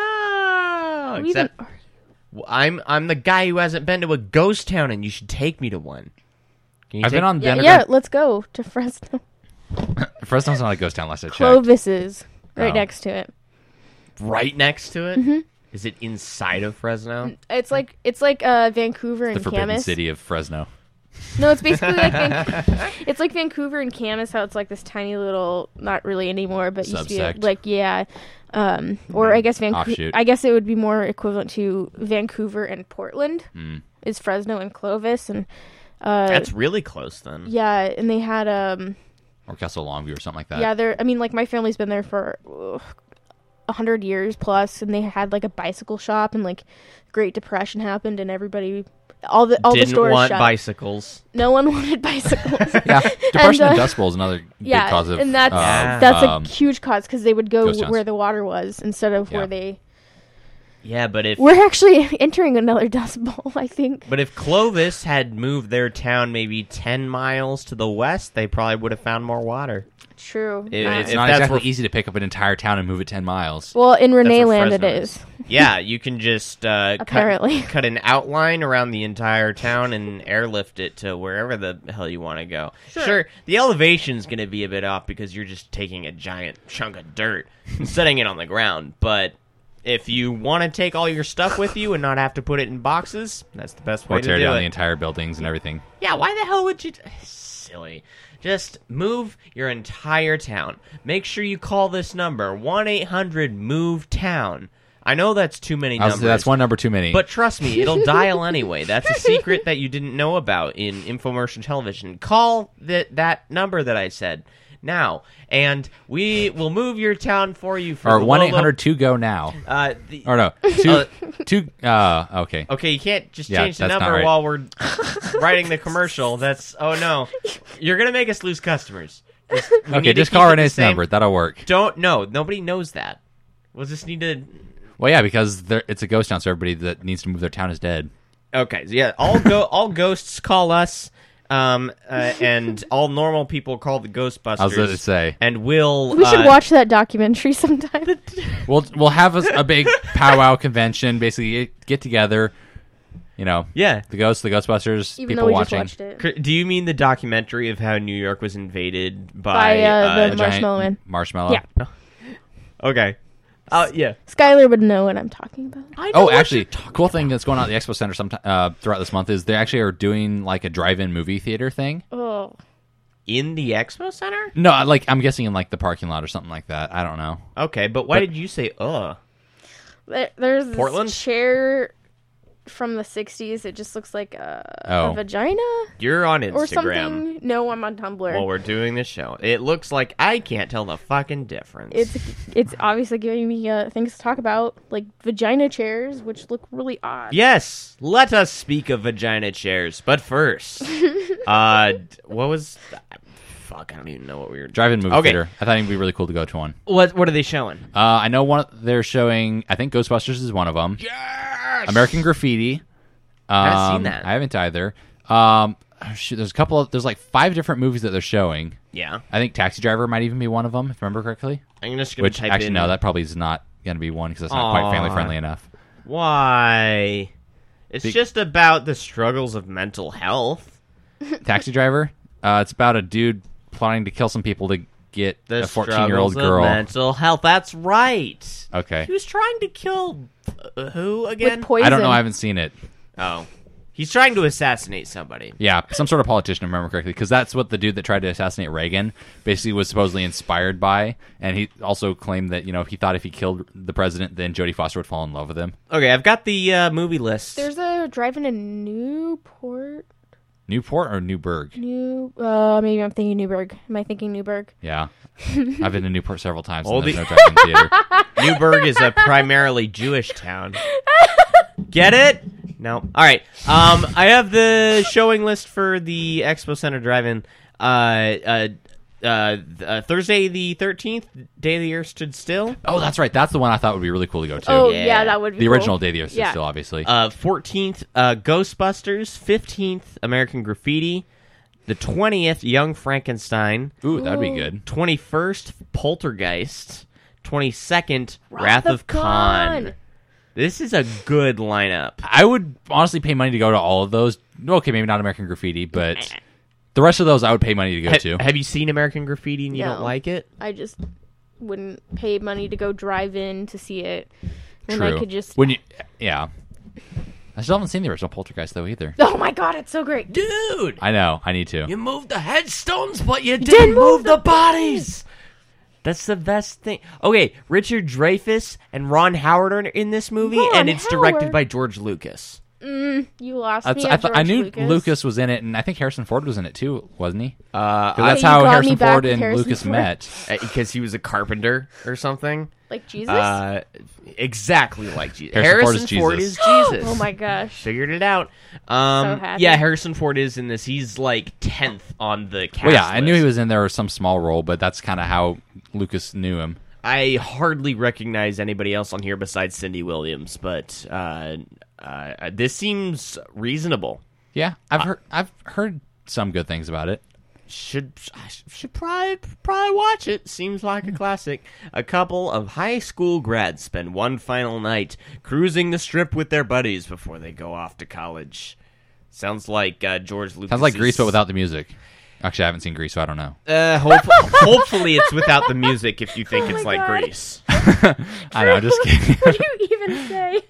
Oh, Who except even- Well, I'm the guy who hasn't been to a ghost town, and you should take me to one. Can you I've been on the Yeah, underground. let's go to Fresno. Fresno's not a ghost town unless I checked. Clovis is right Oh. next to it. right next to it. Is it inside of Fresno? It's like Vancouver The and forbidden Camas. city of Fresno. No, it's basically like it's like Vancouver and Camas. How it's like this tiny little, not really anymore, but used to be Subsect. like or I guess Vancouver. Offshoot. I guess it would be more equivalent to Vancouver and Portland. Is Fresno and Clovis, and That's really close then. yeah, and they had Or Castle Longview or something like that. yeah, they're. I mean, like my family's been there for 100 years plus, and they had like a bicycle shop, and like Great Depression happened, and everybody, all the Didn't stores want shut. bicycles. No one wanted bicycles. Yeah, depression and uh, Dust Bowl is another yeah, big cause of. and that's um, a huge cause because they would go ghost towns. where the water was instead of Yeah. where they. Yeah, but if We're actually entering another Dust Bowl, I think. But if Clovis had moved their town maybe 10 miles to the west, they probably would have found more water. True. It's if not that's exactly where- easy to pick up an entire town and move it 10 miles. Well, in Renee where Land it Fresno is. Yeah, you can just Apparently. cut an outline around the entire town and airlift it to wherever the hell you want to go. Sure, the elevation's going to be a bit off because you're just taking a giant chunk of dirt and setting it on the ground, but if you want to take all your stuff with you and not have to put it in boxes, that's the best way Or to tear do down it. the entire buildings and everything. Yeah, why the hell would you... Silly. Just move your entire town. Make sure you call this number, 1-800-MOVE-TOWN. I know that's too many I was numbers. gonna say, that's one number too many. But trust me, it'll dial anyway. That's a secret that you didn't know about in infomercial television. Call that number that I said now, and we will move your town for you. For or the 1-800-2-GO now. Or no, okay. Okay, you can't just Yeah, change the that's not number right. while we're writing the commercial. That's no, you're gonna make us lose customers. We Okay, need to just keep call it the Renee's same. number. That'll work. Nobody knows that. We'll just need to. Well, yeah, because it's a ghost town, so everybody that needs to move their town is dead. Okay, so yeah, all ghosts call us, and all normal people call the Ghostbusters. I was going to say. and we'll. We should watch that documentary sometime. We'll have a big powwow convention, basically get together, Yeah. the Ghostbusters, Even people though we just watching. watched it. Do you mean the documentary of how New York was invaded By, by the A giant Marshmallow Man. Marshmallow. Yeah. Okay. Yeah. Skylar would know what I'm talking about. Oh, actually, cool thing that's going on at the Expo Center throughout this month is they actually are doing like a drive-in movie theater thing. Oh. In the Expo Center? No, like I'm guessing in like the parking lot or something like that. I don't know. Okay, but why did you say There's this Portland? chair from the 60s. It just looks like a vagina You're on or Instagram something. No, I'm on Tumblr. while we're doing this show. It looks like I can't tell the fucking difference. It's obviously giving me things to talk about, like vagina chairs, which look really odd. Yes, let us speak of vagina chairs. But first, what was... Fuck, I don't even know what we were... Drive-in movie Okay. theater. I thought it'd be really cool to go to one. What are they showing? I know they're showing. I think Ghostbusters is one of them. Yes! American Graffiti. I haven't seen that. I haven't either. Shoot, there's a couple. There's like 5 different movies that they're showing. Yeah. I think Taxi Driver might even be one of them, if I remember correctly. I'm just going to Which type actually in... no, that probably is not going to be one because it's not quite family friendly enough. Why? It's just about the struggles of mental health. Taxi Driver. It's about a dude plotting to kill some people to get The a 14-year-old struggles of girl. mental health. That's right. Okay. He was trying to kill who again? With poison. I don't know. I haven't seen it. Oh, he's trying to assassinate somebody. Yeah, some sort of politician, if I remember correctly, because that's what the dude that tried to assassinate Reagan basically was supposedly inspired by, and he also claimed that he thought if he killed the president, then Jodie Foster would fall in love with him. Okay, I've got the movie list. There's a drive-in in Newport. Newport or Newburgh? Maybe I'm thinking Newburgh. Am I thinking Newburgh? Yeah, I've been to Newport several times. And Oldie- there's no drive-in theater. Newburgh is a primarily Jewish town. Get it? No. All right. I have the showing list for the Expo Center Drive-In. Thursday the 13th, Day the Earth Stood Still. Oh, that's right. That's the one I thought would be really cool to go to. Oh, Yeah. yeah, that would be the cool. original Day the Earth Stood Yeah. Still, obviously. 14th, Ghostbusters. 15th, American Graffiti. The 20th, Young Frankenstein. Ooh, that'd be good. 21st, Poltergeist. 22nd, Wrath of Khan. This is a good lineup. I would honestly pay money to go to all of those. Okay, maybe not American Graffiti, but the rest of those I would pay money to go to. Have you seen American Graffiti and you don't No. like it? I just wouldn't pay money to go drive in to see it when True. I could just. Yeah. I still haven't seen the original Poltergeist, though, either. Oh my god, it's so great. Dude! I know. I need to. You moved the headstones, but you didn't didn't move move the bodies! That's the best thing. Okay, Richard Dreyfuss and Ron Howard are in this movie, Ron and it's directed Howard. by George Lucas. You lost me. I at thought I George knew Lucas was in it, and I think Harrison Ford was in it too, wasn't he? 'Cause Oh, that's you how got me Harrison back Ford with and Harrison Lucas Ford. met. Because he was a carpenter or something. Like Jesus? Exactly like Jesus. Harrison Ford is is Jesus. Oh my gosh. Figured it out. happy. Yeah, Harrison Ford is in this. He's like 10th on the cast Well, yeah, I knew list. he was in there with some small role, but that's kind of how Lucas knew him. I hardly recognize anybody else on here besides Cindy Williams, but this seems reasonable. Yeah, I've heard some good things about it. Should probably watch it. Seems like a classic. A couple of high school grads spend one final night cruising the strip with their buddies before they go off to college. Sounds like George Lucas. Sounds like Grease, but without the music. Actually, I haven't seen Grease, so I don't know. Hopefully it's without the music if you think Oh it's my like God. Grease. I know, just kidding. What do you even say?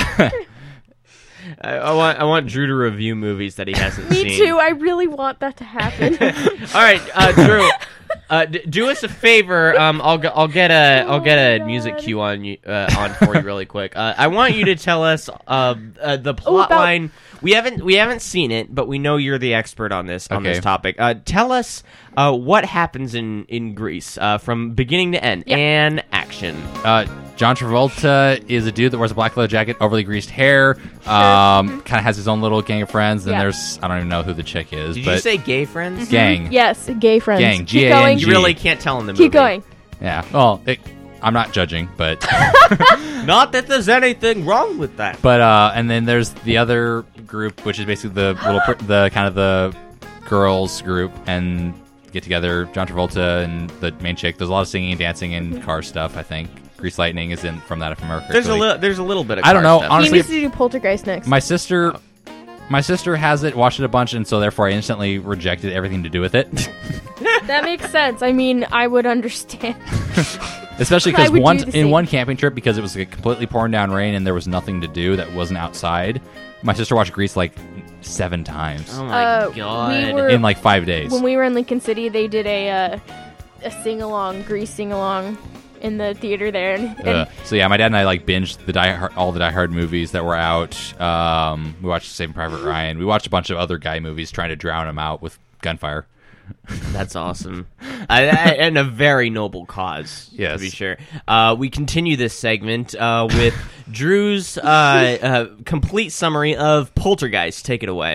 I want Drew to review movies that he hasn't Me seen. too. I really want that to happen. All right, Drew, do us a favor. I'll get a music God. cue on you on for you really quick. I want you to tell us the plot about- line. We haven't seen it, but we know you're the expert on this Okay. topic. Tell us what happens in Grease from beginning to end Yeah. and action. John Travolta is a dude that wears a black leather jacket, overly greased hair, kind of has his own little gang of friends. Then Yeah. there's, I don't even know who the chick is, Did but you say gay friends? gang. Yes, gay friends. Gang, Keep G-A-N-G. going. You really can't tell in the movie. Keep going. Yeah. Well, I'm not judging, but Not that there's anything wrong with that. and then there's the other group, which is basically the kind of the girls group, and get together. John Travolta and the main chick. There's a lot of singing and dancing and car stuff. I think Grease Lightning is in from that, if I remember correctly. There's a little bit of I don't car know, stuff. honestly- He needs to do Poltergeist next. My sister has it, watched it a bunch, and so therefore I instantly rejected everything to do with it. That makes sense. I mean, I would understand. Especially I because would do the same. one camping trip, because it was like completely pouring down rain and there was nothing to do that wasn't outside. My sister watched Grease like 7 times Oh my we god. were- in like 5 days. When we were in Lincoln City, they did a sing-along, Grease sing-along in the theater there. And So yeah, my dad and I like binged all the Die Hard movies that were out. We watched Saving Private Ryan. We watched a bunch of other guy movies trying to drown him out with gunfire. That's awesome. And a very noble cause, Yes. to be sure. We continue this segment with Drew's complete summary of Poltergeist. Take it away.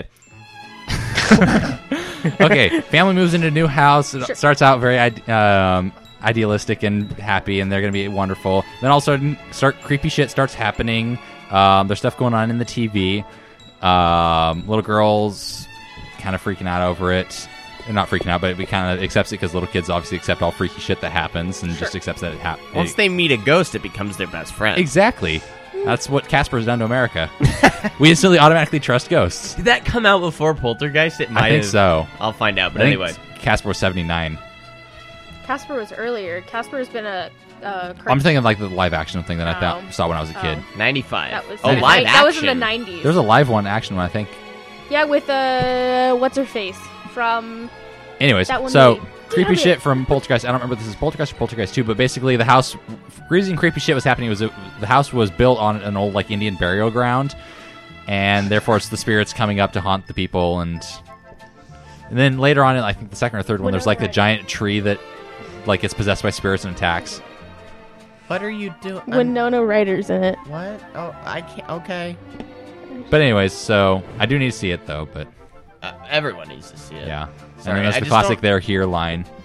Okay, family moves into a new house. It starts out very idealistic and happy, and they're going to be wonderful. Then all of a sudden, creepy shit starts happening. There's stuff going on in the TV. Little girls kind of freaking out over it. Not freaking out, but we kind of accepts it because little kids obviously accept all freaky shit that happens and just accepts that it happens. Once they meet a ghost, it becomes their best friend. Exactly. That's what Casper has done to America. We instantly automatically trust ghosts. Did that come out before Poltergeist? It might I think have. so. I'll find out. But I think anyway. Casper was 79. Casper was earlier. Casper has been a I'm thinking like the live action thing that I Oh. saw when I was a kid. 95. That was oh, the live ni- action. That was in the 90s. There's a live one action one, I think. Yeah, with what's her face from. Anyways, That one so movie. creepy Damn shit it. from Poltergeist. I don't remember if this is Poltergeist or Poltergeist 2, but basically the house, reason creepy shit was happening was the house was built on an old like Indian burial ground, and therefore it's the spirits coming up to haunt the people, and then later on in I think the second or third one, there's like the Winona giant tree that like gets possessed by spirits and attacks. What are you doing? Winona Ryder's in it. What? Oh, I can't. Okay. But anyways, so I do need to see it though, but Everyone needs to see it. yeah. Sorry, and then I there's the just classic don't- "They're Here" line.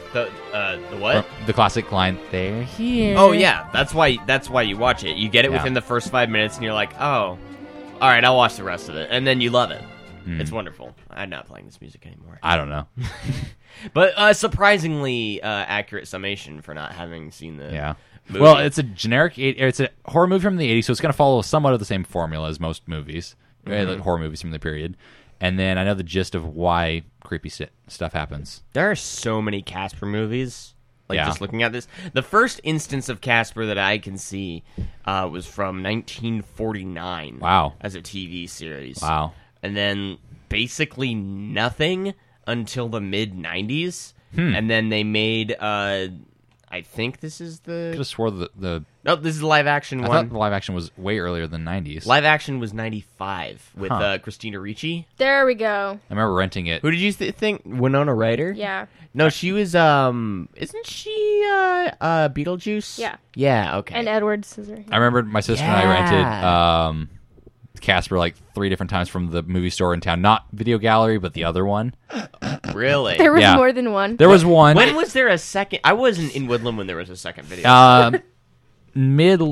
The what? The classic line, "They're here." Oh yeah, that's why you watch it. You get it Yeah. within the first 5 minutes, and you're like, oh, all right, I'll watch the rest of it, and then you love it. It's wonderful. I'm not playing this music anymore. I don't know. But surprisingly accurate summation for not having seen the Yeah. movie. Well, it's a generic. It's a horror movie from the 80s, so it's going to follow somewhat of the same formula as most movies, right? Like horror movies from the period. And then I know the gist of why creepy stuff happens. There are so many Casper movies. Like, Yeah. just looking at this. The first instance of Casper that I can see was from 1949. Wow. As a TV series. Wow. And then basically nothing until the mid-90s. And then they made, I think this is I the... could have swore the No, this is the live-action I one. thought the live action was way earlier than 90s. Live-action was 95 with Huh. Christina Ricci. There we go. I remember renting it. Who did you think? Winona Ryder? Yeah. No, she was, isn't she, Beetlejuice? Yeah. Yeah, okay. And Edward Scissorhands. I remember my sister and I Yeah. rented Casper like 3 different times from the movie store in town. Not Video Gallery, but the other one. Really? There was Yeah. more than one. There was one. When was there a second? I wasn't in Woodland when there was a second video. Mid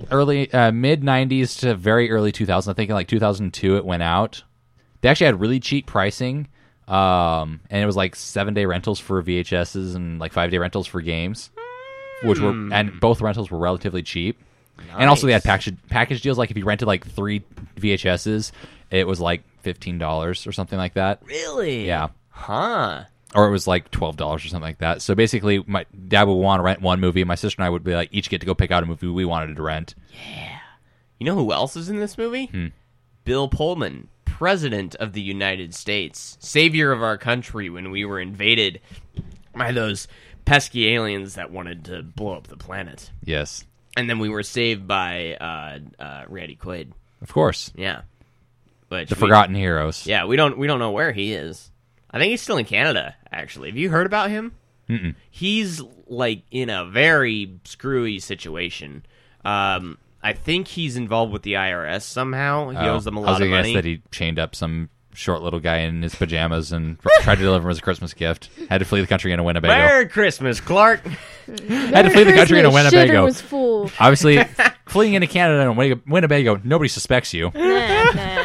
90s to very early 2000s. I think in like 2002 it went out. They actually had really cheap pricing, and it was like 7-day rentals for VHSs and like 5-day rentals for games, which were and both rentals were relatively cheap. And also they had package deals. Like if you rented like 3 VHSs, it was like $15 or something like that. Really? Yeah. Huh. Or it was like $12 or something like that. So basically, my dad would want to rent one movie, and my sister and I would be like each get to go pick out a movie we wanted to rent. You know who else is in this movie? Bill Pullman, President of the United States, savior of our country when we were invaded by those pesky aliens that wanted to blow up the planet. Yes, And then we were saved by Randy Quaid. of course. Yeah. Which The forgotten heroes. Yeah, we don't know where he is. I think he's still in Canada, actually. Have you heard about him? Mm-mm. He's, like, in a very screwy situation. I think he's involved with the IRS somehow. He owes them a lot of I money. guess that he chained up some short little guy in his pajamas and tried to deliver him as a Christmas gift. Had to flee the country in a Winnebago. Merry Christmas, Clark! Had to flee the country in a Christmas, Winnebago. Shitter was full. Obviously, fleeing into Canada in a Winnebago, nobody suspects you. Nah.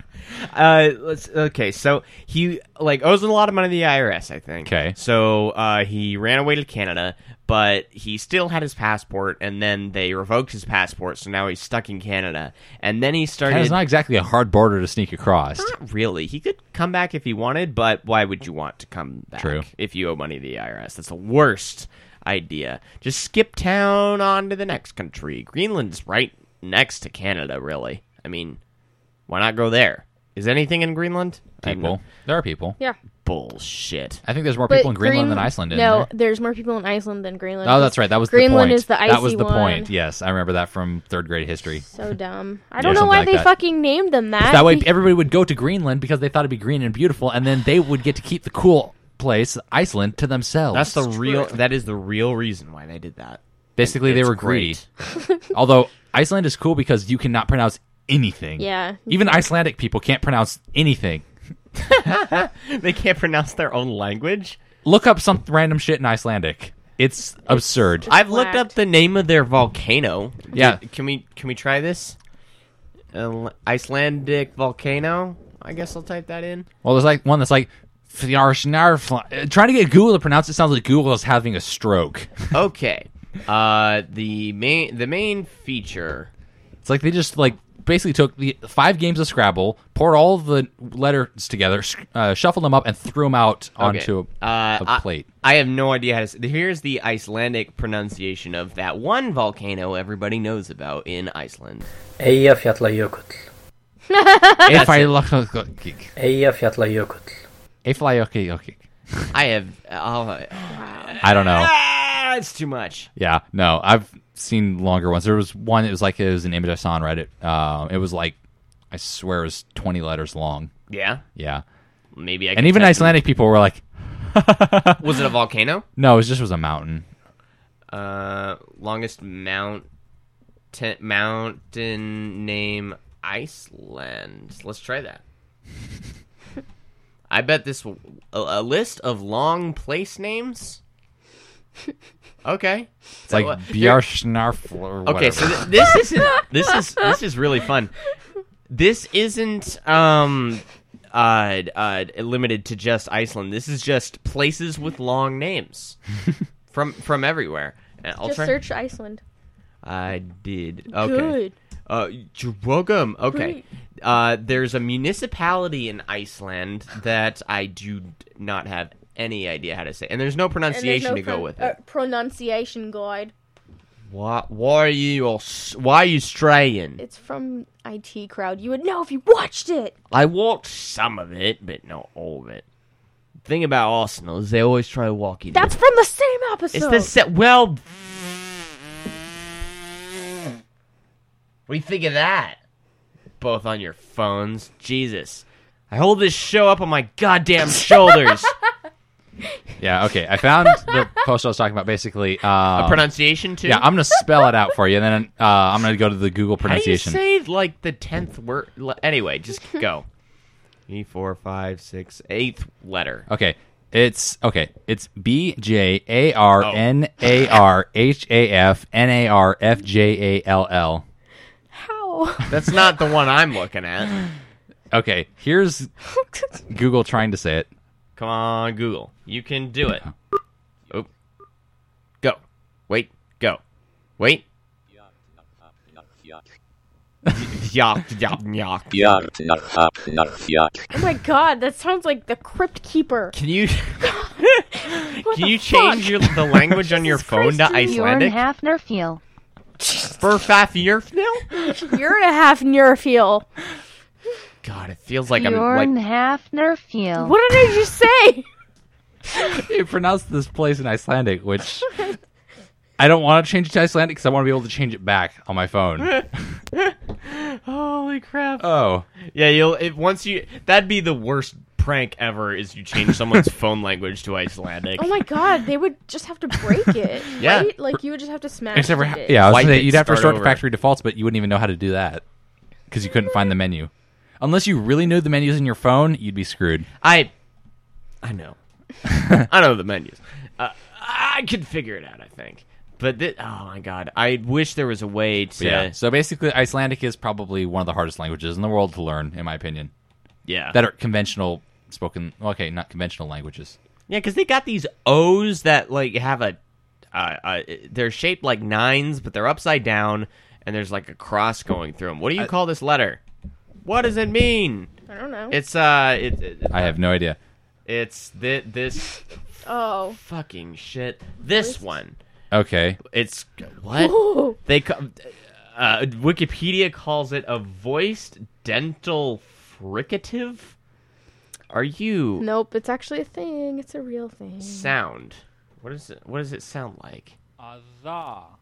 Okay, so he owes a lot of money to the IRS, I think. Okay. So he ran away to Canada, but he still had his passport, and then they revoked his passport, so now he's stuck in Canada. And then he started. It's not exactly a hard border to sneak across. Not really. He could come back if he wanted, but why would you want to come back True. if you owe money to the IRS? That's the worst idea. Just skip town on to the next country. Greenland's right next to Canada, really. I mean, why not go there? Is anything in Greenland? I have People. There are people. Yeah. Bullshit. I think there's more people in Greenland than Iceland, isn't No, there? there's more people in Iceland than Greenland. Oh, that's right. That was Greenland the point. is the icy that was the one. point. Yes, I remember that from 3rd grade history. So dumb. I Yeah, don't know something why like they that. fucking named them that. That way, everybody would go to Greenland because they thought it'd be green and beautiful, and then they would get to keep the cool place, Iceland, to themselves. That's the real. That is the real reason why they did that. Basically, they It's were great. greedy. Although Iceland is cool because you cannot pronounce anything. Yeah. Even Icelandic people can't pronounce anything. They can't pronounce their own language. Look up some random shit in Icelandic. It's absurd. I've looked whacked. up the name of their volcano. Yeah. Can we try this? Icelandic volcano. I guess I'll type that in. Well, there's like one that's like trying to get Google to pronounce it sounds like Google is having a stroke. Okay. The main feature. It's like they just like basically took the 5 games of Scrabble, poured all the letters together, shuffled them up, and threw them out onto a plate. I have no idea how to say. Here's the Icelandic pronunciation of that one volcano everybody knows about in Iceland. Eyjafjallajökull. Eyjafjallajökull. I have. I don't know. It's too much. Yeah, no, I've seen longer ones. There was one. It was an image I saw on Reddit. It was like, I swear, it was 20 letters long. Yeah. Yeah, Maybe I. and could even type Icelandic people were like, Was it a volcano? no, it was a mountain. Longest mountain name Iceland. Let's try that. I bet this a list of long place names. Okay. It's like Bjarsnarf or whatever. Okay, so this is really fun. This isn't limited to just Iceland. This is just places with long names from everywhere. I'll Just try. search Iceland. I did. Okay. Good. You're welcome. Okay. Great. There's a municipality in Iceland that I do not have any idea how to say, and there's no pronunciation to go with it. Pronunciation guide. Why are you straying? It's from IT Crowd. You would know if you watched it. I watched some of it, but not all of it. The thing about Arsenal is they always try to walk you. That's from the same episode. It's the set. Well, what do you think of that? Both on your phones. Jesus. I hold this show up on my goddamn shoulders. Yeah, okay. I found the post I was talking about, basically. A pronunciation, too? Yeah, I'm going to spell it out for you, and then I'm going to go to the Google pronunciation. How do you say, like, the 10th word? Anyway, just go. 3, 4, 5, 6, 8th letter. Okay. It's BJARNARHAFNARFJALL. How? That's not the one I'm looking at. Okay, here's Google trying to say it. Come on, Google. You can do it. Oh. Go. Wait. Go. Wait. Oh my god, that sounds like the Crypt Keeper. Can you What can the you change fuck? the language on your phone to Icelandic? Hafnerfjell. Furfafjörfnil? You're a half Nurfeel. God, it feels like I'm like Hafnerfjell. What did I just say? You pronounced this place in Icelandic, which I don't want to change it to Icelandic because I want to be able to change it back on my phone. holy crap. Oh. Yeah, that'd be the worst prank ever is you change someone's phone language to Icelandic. Oh my god, they would just have to break it. Yeah. Right? Like you would just have to smash Except for, it. yeah, I was Wipe gonna say, it, you'd have to start restore to over. factory defaults, but you wouldn't even know how to do that because you couldn't find the menu. Unless you really knew the menus in your phone, you'd be screwed. I know. I know the menus. I could figure it out, I think. But oh my god, I wish there was a way to. But yeah. So basically, Icelandic is probably one of the hardest languages in the world to learn, in my opinion. Yeah. That are conventional spoken. Okay, not conventional languages. Yeah, because they got these O's that like have they're shaped like nines, but they're upside down, and there's like a cross going through them. What do you call this letter? What does it mean? I don't know. It's I have no idea. It's this Oh. fucking shit. This one. Okay. It's what Ooh. Wikipedia calls it a voiced dental fricative. Are you Nope, it's actually a thing. It's a real thing. sound? What is it? What does it sound like? Azah.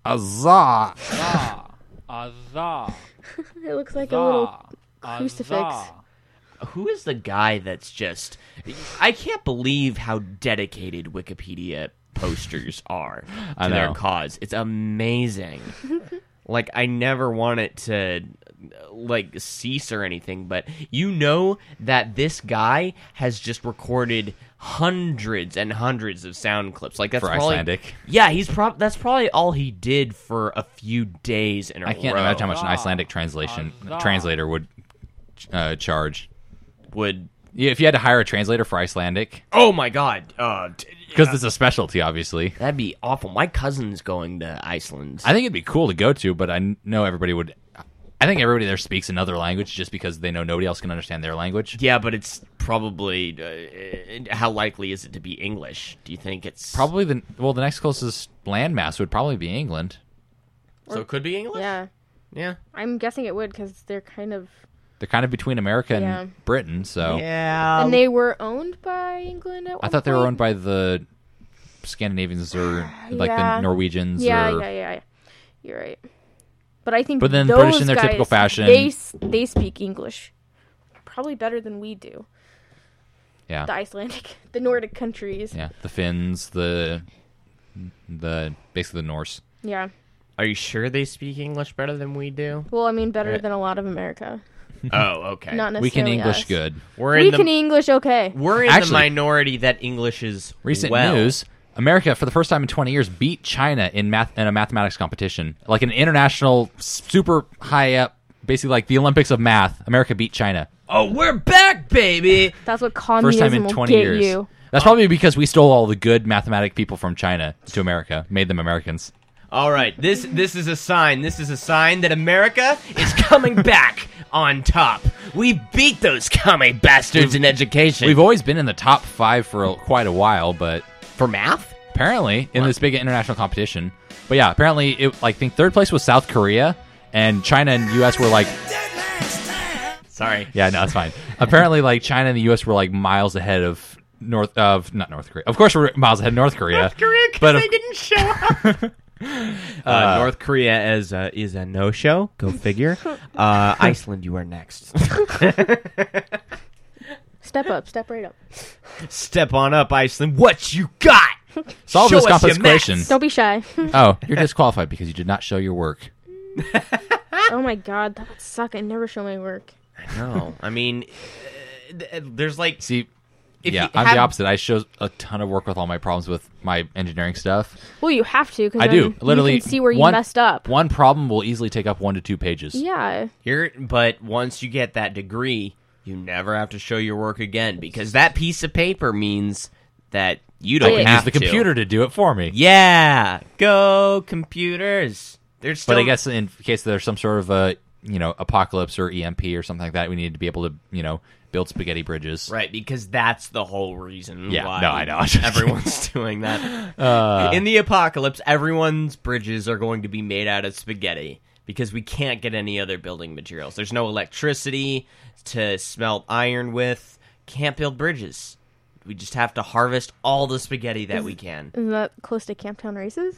It looks like a little crucifix. Who is the guy that's just... I can't believe how dedicated Wikipedia posters are I to their know. cause. It's amazing. Like, I never want it to, like, cease or anything, but you know that this guy has just recorded hundreds and hundreds of sound clips. Like, that's For probably... Icelandic. Yeah, that's probably all he did for a few days in a row. I can't imagine how much an Icelandic translator would charge. Would... Yeah, if you had to hire a translator for Icelandic, Oh my god. because it's a specialty, obviously. That'd be awful. My cousin's going to Iceland. I think it'd be cool to go to, but I know everybody would. I think everybody there speaks another language just because they know nobody else can understand their language. Yeah, but it's probably... how likely is it to be English? Do you think it's... Probably the next closest landmass would probably be England. So it could be English? Yeah. Yeah. I'm guessing it would because they're kind of... They're kind of between America and Yeah. Britain, so Yeah. And they were owned by England at one I thought they were point? owned by the Scandinavians or like Yeah. the Norwegians. Yeah, or, yeah. You're right. But I think But then those British in their guys, typical fashion- they speak English probably better than we do. Yeah, The Icelandic, the Nordic countries. yeah. The Finns, the basically the Norse. Yeah. Are you sure they speak English better than we do? Well, I mean, better than a lot of America. Oh, okay. Not necessarily We can English us. good. We're We in can English okay. We're in Actually- the minority that English is Recent well. news: America, for the first time in 20 years, beat China in a mathematics competition. Like an international, super high up, basically like the Olympics of math. America beat China. Oh, we're back, baby! That's what First communism time in will 20 get years. you. That's probably because we stole all the good mathematic people from China to America, made them Americans. All right, this is a sign. This is a sign that America is coming back on top. We beat those commie bastards in education. We've always been in the top 5 for quite a while, but For math? apparently in this big international competition. But yeah, apparently, I think third place was South Korea, and China and U.S. were like... Sorry. Yeah, no, it's fine. Apparently, like China and the U.S. were like miles ahead of not North Korea. Of course, we're miles ahead of North Korea. North Korea, because they didn't show up. North Korea is a no-show. Go figure. Iceland, you are next. Step up, step right up. Step on up, Iceland. What you got? Solve Show this us your confiscation. maths. Don't be shy. Oh, you're disqualified because you did not show your work. Oh my god, that would suck. I never show my work. No, I mean, there's like... See, If yeah, you I'm have- the opposite. I show a ton of work with all my problems with my engineering stuff. Well, you have to, because I do. Literally, you can see where you one- messed up. One problem will easily take up 1 to 2 pages. Yeah. But once you get that degree, you never have to show your work again, because that piece of paper means that you I don't can have use the to. computer to do it for me. Yeah, go computers. There's still... But I guess in case there's some sort of a apocalypse or EMP or something like that, we need to be able to build spaghetti bridges. Right, because that's the whole reason Yeah, why no, I know. everyone's doing that. In the apocalypse, everyone's bridges are going to be made out of spaghetti because we can't get any other building materials. There's no electricity to smelt iron with. Can't build bridges. We just have to harvest all the spaghetti that we can. Isn't that close to Camptown Races?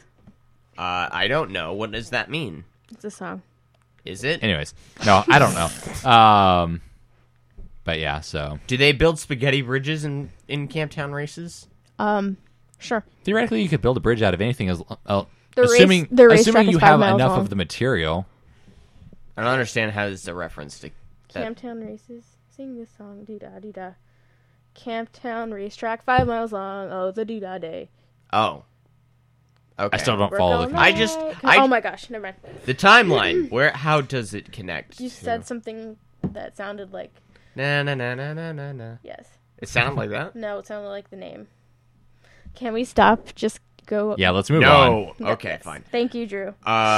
I don't know. What does that mean? It's a song. Is it? Anyways, no, I don't know. But yeah, so Do they build spaghetti bridges in Camptown Races? Sure. theoretically, you could build a bridge out of anything as The assuming racetrack is you 5 have miles enough long. of the material. I don't understand how this is a reference to that. Camptown Races. Sing this song. Dee-da, dee-da. Camptown Racetrack, 5 miles long. Oh, the dee-da day. Oh. Okay. I still don't Work follow all the. night. I- Oh my gosh, never mind. The timeline. How does it connect? You to- said something that sounded like... Na na na na na na na. Yes. It sounded like that. No, it sounded like the name. Can we stop? Just go... Yeah, let's move on. No. Okay, Yes. fine. Thank you, Drew.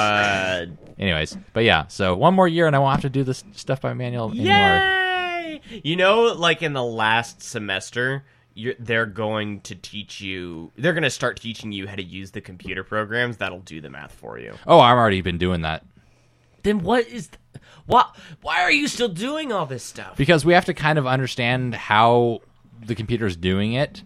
Anyways, but yeah, so one more year and I won't have to do this stuff by manual anymore. Yay! Like in the last semester, they're going to teach you. They're going to start teaching you how to use the computer programs that'll do the math for you. Oh, I've already been doing that. Then what is? Why are you still doing all this stuff? Because we have to kind of understand how the computer's doing it.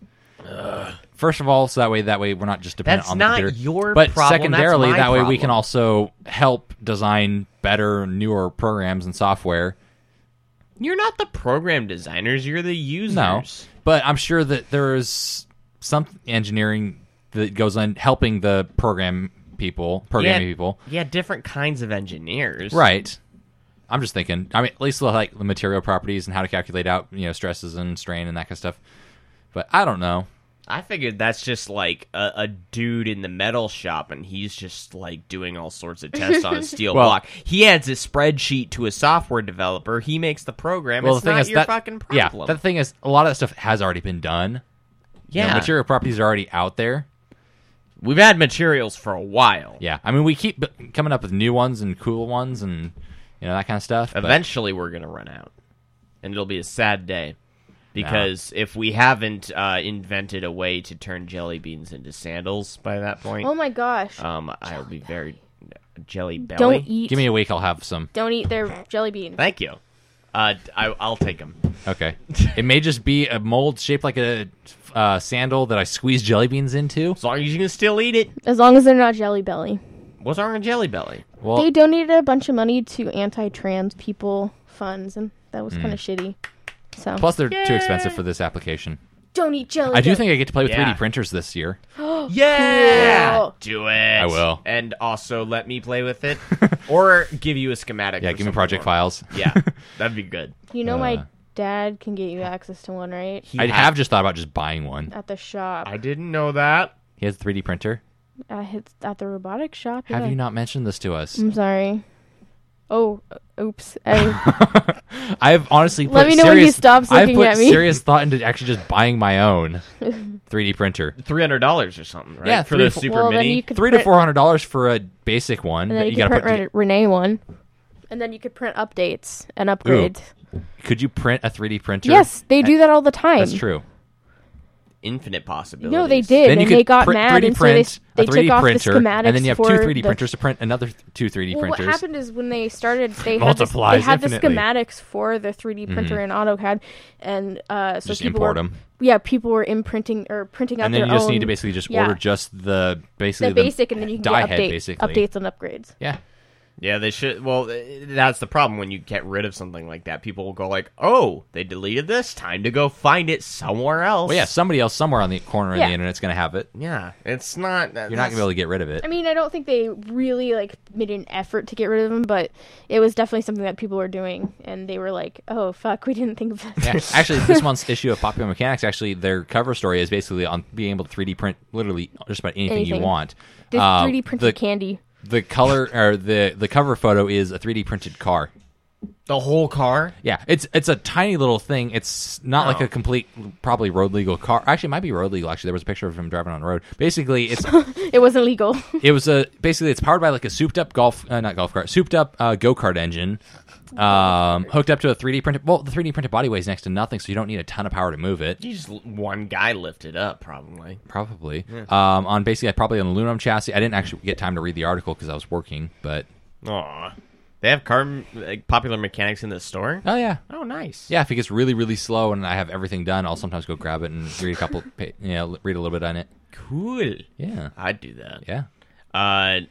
First of all, so that way we're not just dependent That's on the not computer. your but problem, secondarily, that's my that way we can problem. also help design better, newer programs and software. You're not the program designers. You're the users. No, but I'm sure that there is some engineering that goes on helping the programming people. Yeah, different kinds of engineers. Right. I'm just thinking. I mean, at least like the material properties and how to calculate out, stresses and strain and that kind of stuff. But I don't know. I figured that's just like a dude in the metal shop, and he's just like doing all sorts of tests on a steel Well- block. He adds a spreadsheet to a software developer. He makes the program. Well, It's the thing not is your that fucking problem. yeah, the thing is, a lot of that stuff has already been done. Yeah. Material properties are already out there. We've had materials for a while. Yeah, I mean, we keep coming up with new ones and cool ones and that kind of stuff. but- Eventually, we're gonna run out, and it'll be a sad day. Because if we haven't invented a way to turn jelly beans into sandals by that point, Oh my gosh. I'll be very jelly belly. Don't eat. Give me a week, I'll have some. Don't eat their jelly beans. Thank you. I'll take them. Okay. It may just be a mold shaped like a sandal that I squeeze jelly beans into. As long as you can still eat it. As long as they're not Jelly Belly. What's wrong with Jelly Belly? Well, They donated a bunch of money to anti-trans people funds, and that was kind of shitty. So plus they're too expensive for this application. don't eat jelly. I do think I get to play with Yeah. 3D printers this year. Yeah! Cool. Do it. I will. And also let me play with it. Or give you a schematic. Yeah, for give me something project more. files. Yeah, that'd be good. You know my dad can get you access to one, right? I have just thought about just buying one. At the shop. I didn't know that. He has a 3D printer. At the robotics shop. Have yeah. you not mentioned this to us? I'm sorry. Oh, oops. I've honestly Let me know when he stops looking I've at put me. serious thought into actually just buying my own 3D printer. $300 or something, right? Yeah, for the Super well, then Mini. you could $300 to print- $400 for a basic one. And then that you you could gotta print put. Renee one. And then you could print updates and upgrades. Could you print a 3D printer? Yes, they do that all the time. That's true. Infinite possibilities. No, they did, Then you and could they got print, mad, 3D and so print they a 3D took off printer, the schematics and then you have two for 3D the- printers to print another two 3D Well, printers. what happened is when they started, they Multiplies had the infinitely. schematics for the 3D printer in AutoCAD, and so Just people import were, them. Yeah, people were printing out And their then you just own, need to basically just yeah, order just the basically the basic, and then you can die get head, basically. updates and upgrades. Yeah. Yeah, they should. Well, that's the problem when you get rid of something like that. People will go like, "Oh, they deleted this. Time to go find it somewhere else." Well, yeah, somebody else somewhere on the corner of Yeah. the internet's going to have it. Yeah, it's not. You're not going to be able to get rid of it. I mean, I don't think they really made an effort to get rid of them, but it was definitely something that people were doing, and they were like, "Oh fuck, we didn't think of this." Yeah, actually, this month's issue of Popular Mechanics, actually, their cover story is basically on being able to 3D print literally just about anything you want. This 3D printed candy. The color or the cover photo is a 3D printed car. The whole car? Yeah, it's a tiny little thing. It's not like a complete, probably road legal car. Actually, it might be road legal. Actually, there was a picture of him driving on the road. Basically, it's It wasn't legal. it was basically it's powered by like a souped up souped up go-kart engine, hooked up to a 3D printed. Well, the 3D printed body weighs next to nothing, so you don't need a ton of power to move it. You just one guy lifted up, probably. Probably on basically probably on the aluminum chassis. I didn't actually get time to read the article because I was working, but Aw. They have Popular Mechanics in the store? oh yeah. Oh, nice. Yeah, if it gets really, really slow and I have everything done, I'll sometimes go grab it and read a couple, read a little bit on it. Cool. Yeah, I'd do that. yeah.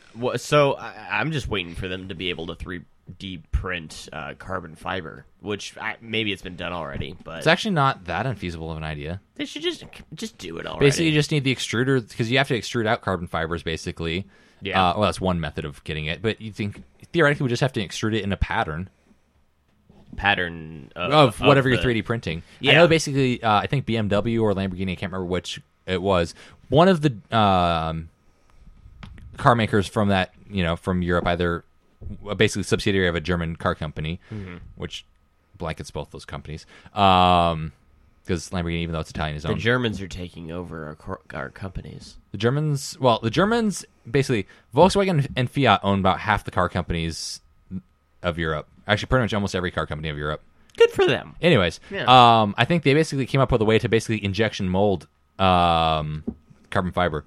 So I'm just waiting for them to be able to 3D print carbon fiber, which maybe it's been done already, but It's actually not that unfeasible of an idea. they should just do it already. Basically, you just need the extruder because you have to extrude out carbon fibers. Basically, Yeah. well, that's one method of getting it, but you think theoretically we just have to extrude it in a pattern pattern of whatever the, you're 3D printing. Yeah. I know basically, I think BMW or Lamborghini, I can't remember which it was. One of the car makers from that, from Europe, either basically a subsidiary of a German car company, which blankets both those companies. Because Lamborghini, even though it's Italian, is The owned. Germans are taking over our companies. The Germans, basically, Volkswagen and Fiat own about half the car companies of Europe. Actually, pretty much almost every car company of Europe. Good for them. Anyways, Yeah. I think they basically came up with a way to basically injection mold carbon fiber.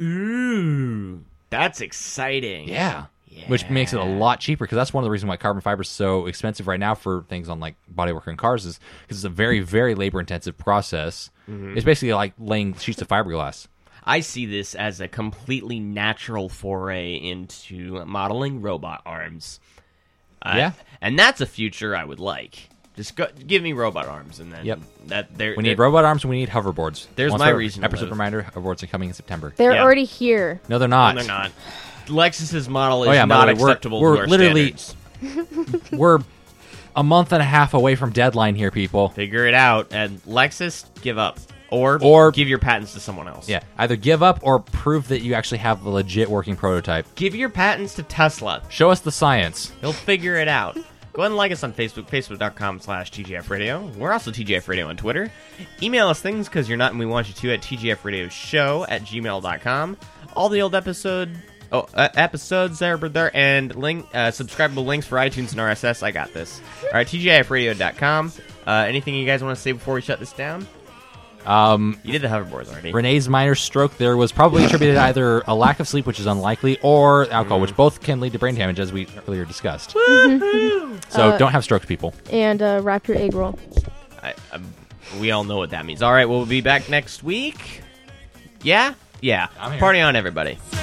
Ooh, that's exciting. Yeah. Which makes it a lot cheaper, because that's one of the reasons why carbon fiber is so expensive right now for things on like bodywork and cars, is because it's a very, very labor-intensive process. It's basically like laying sheets of fiberglass. I see this as a completely natural foray into modeling robot arms. Yeah. And that's a future I would like. Just give me robot arms, and then Yep. we We need robot arms, we need hoverboards. There's Once my for reason to Episode live. reminder, hoverboards are coming in September. They're Yeah. already here. No, they're not. No, they're not. Lexus's model is Oh, yeah, by not the way, we're- acceptable we're to our literally- standards. We're a month and a half away from deadline here, people. Figure it out, and Lexus, give up. Or give your patents to someone else. Yeah, either give up or prove that you actually have a legit working prototype. Give your patents to Tesla. Show us the science. He'll figure it out. Go ahead and like us on Facebook, facebook.com/TGFradio. We're also TGF Radio on Twitter. Email us things because you're not and we want you to at tgfradioshow@gmail.com. All the old episodes there, and subscribable links for iTunes and RSS. I got this. All right, tgifradio.com. Anything you guys want to say before we shut this down? You did the hoverboards already. Renee's minor stroke there was probably attributed to either a lack of sleep, which is unlikely, or alcohol, which both can lead to brain damage, as we earlier discussed. So don't have strokes, people. And wrap your egg roll. We all know what that means. All right, we'll be back next week. Yeah? Yeah. I'm here. Party on, everybody.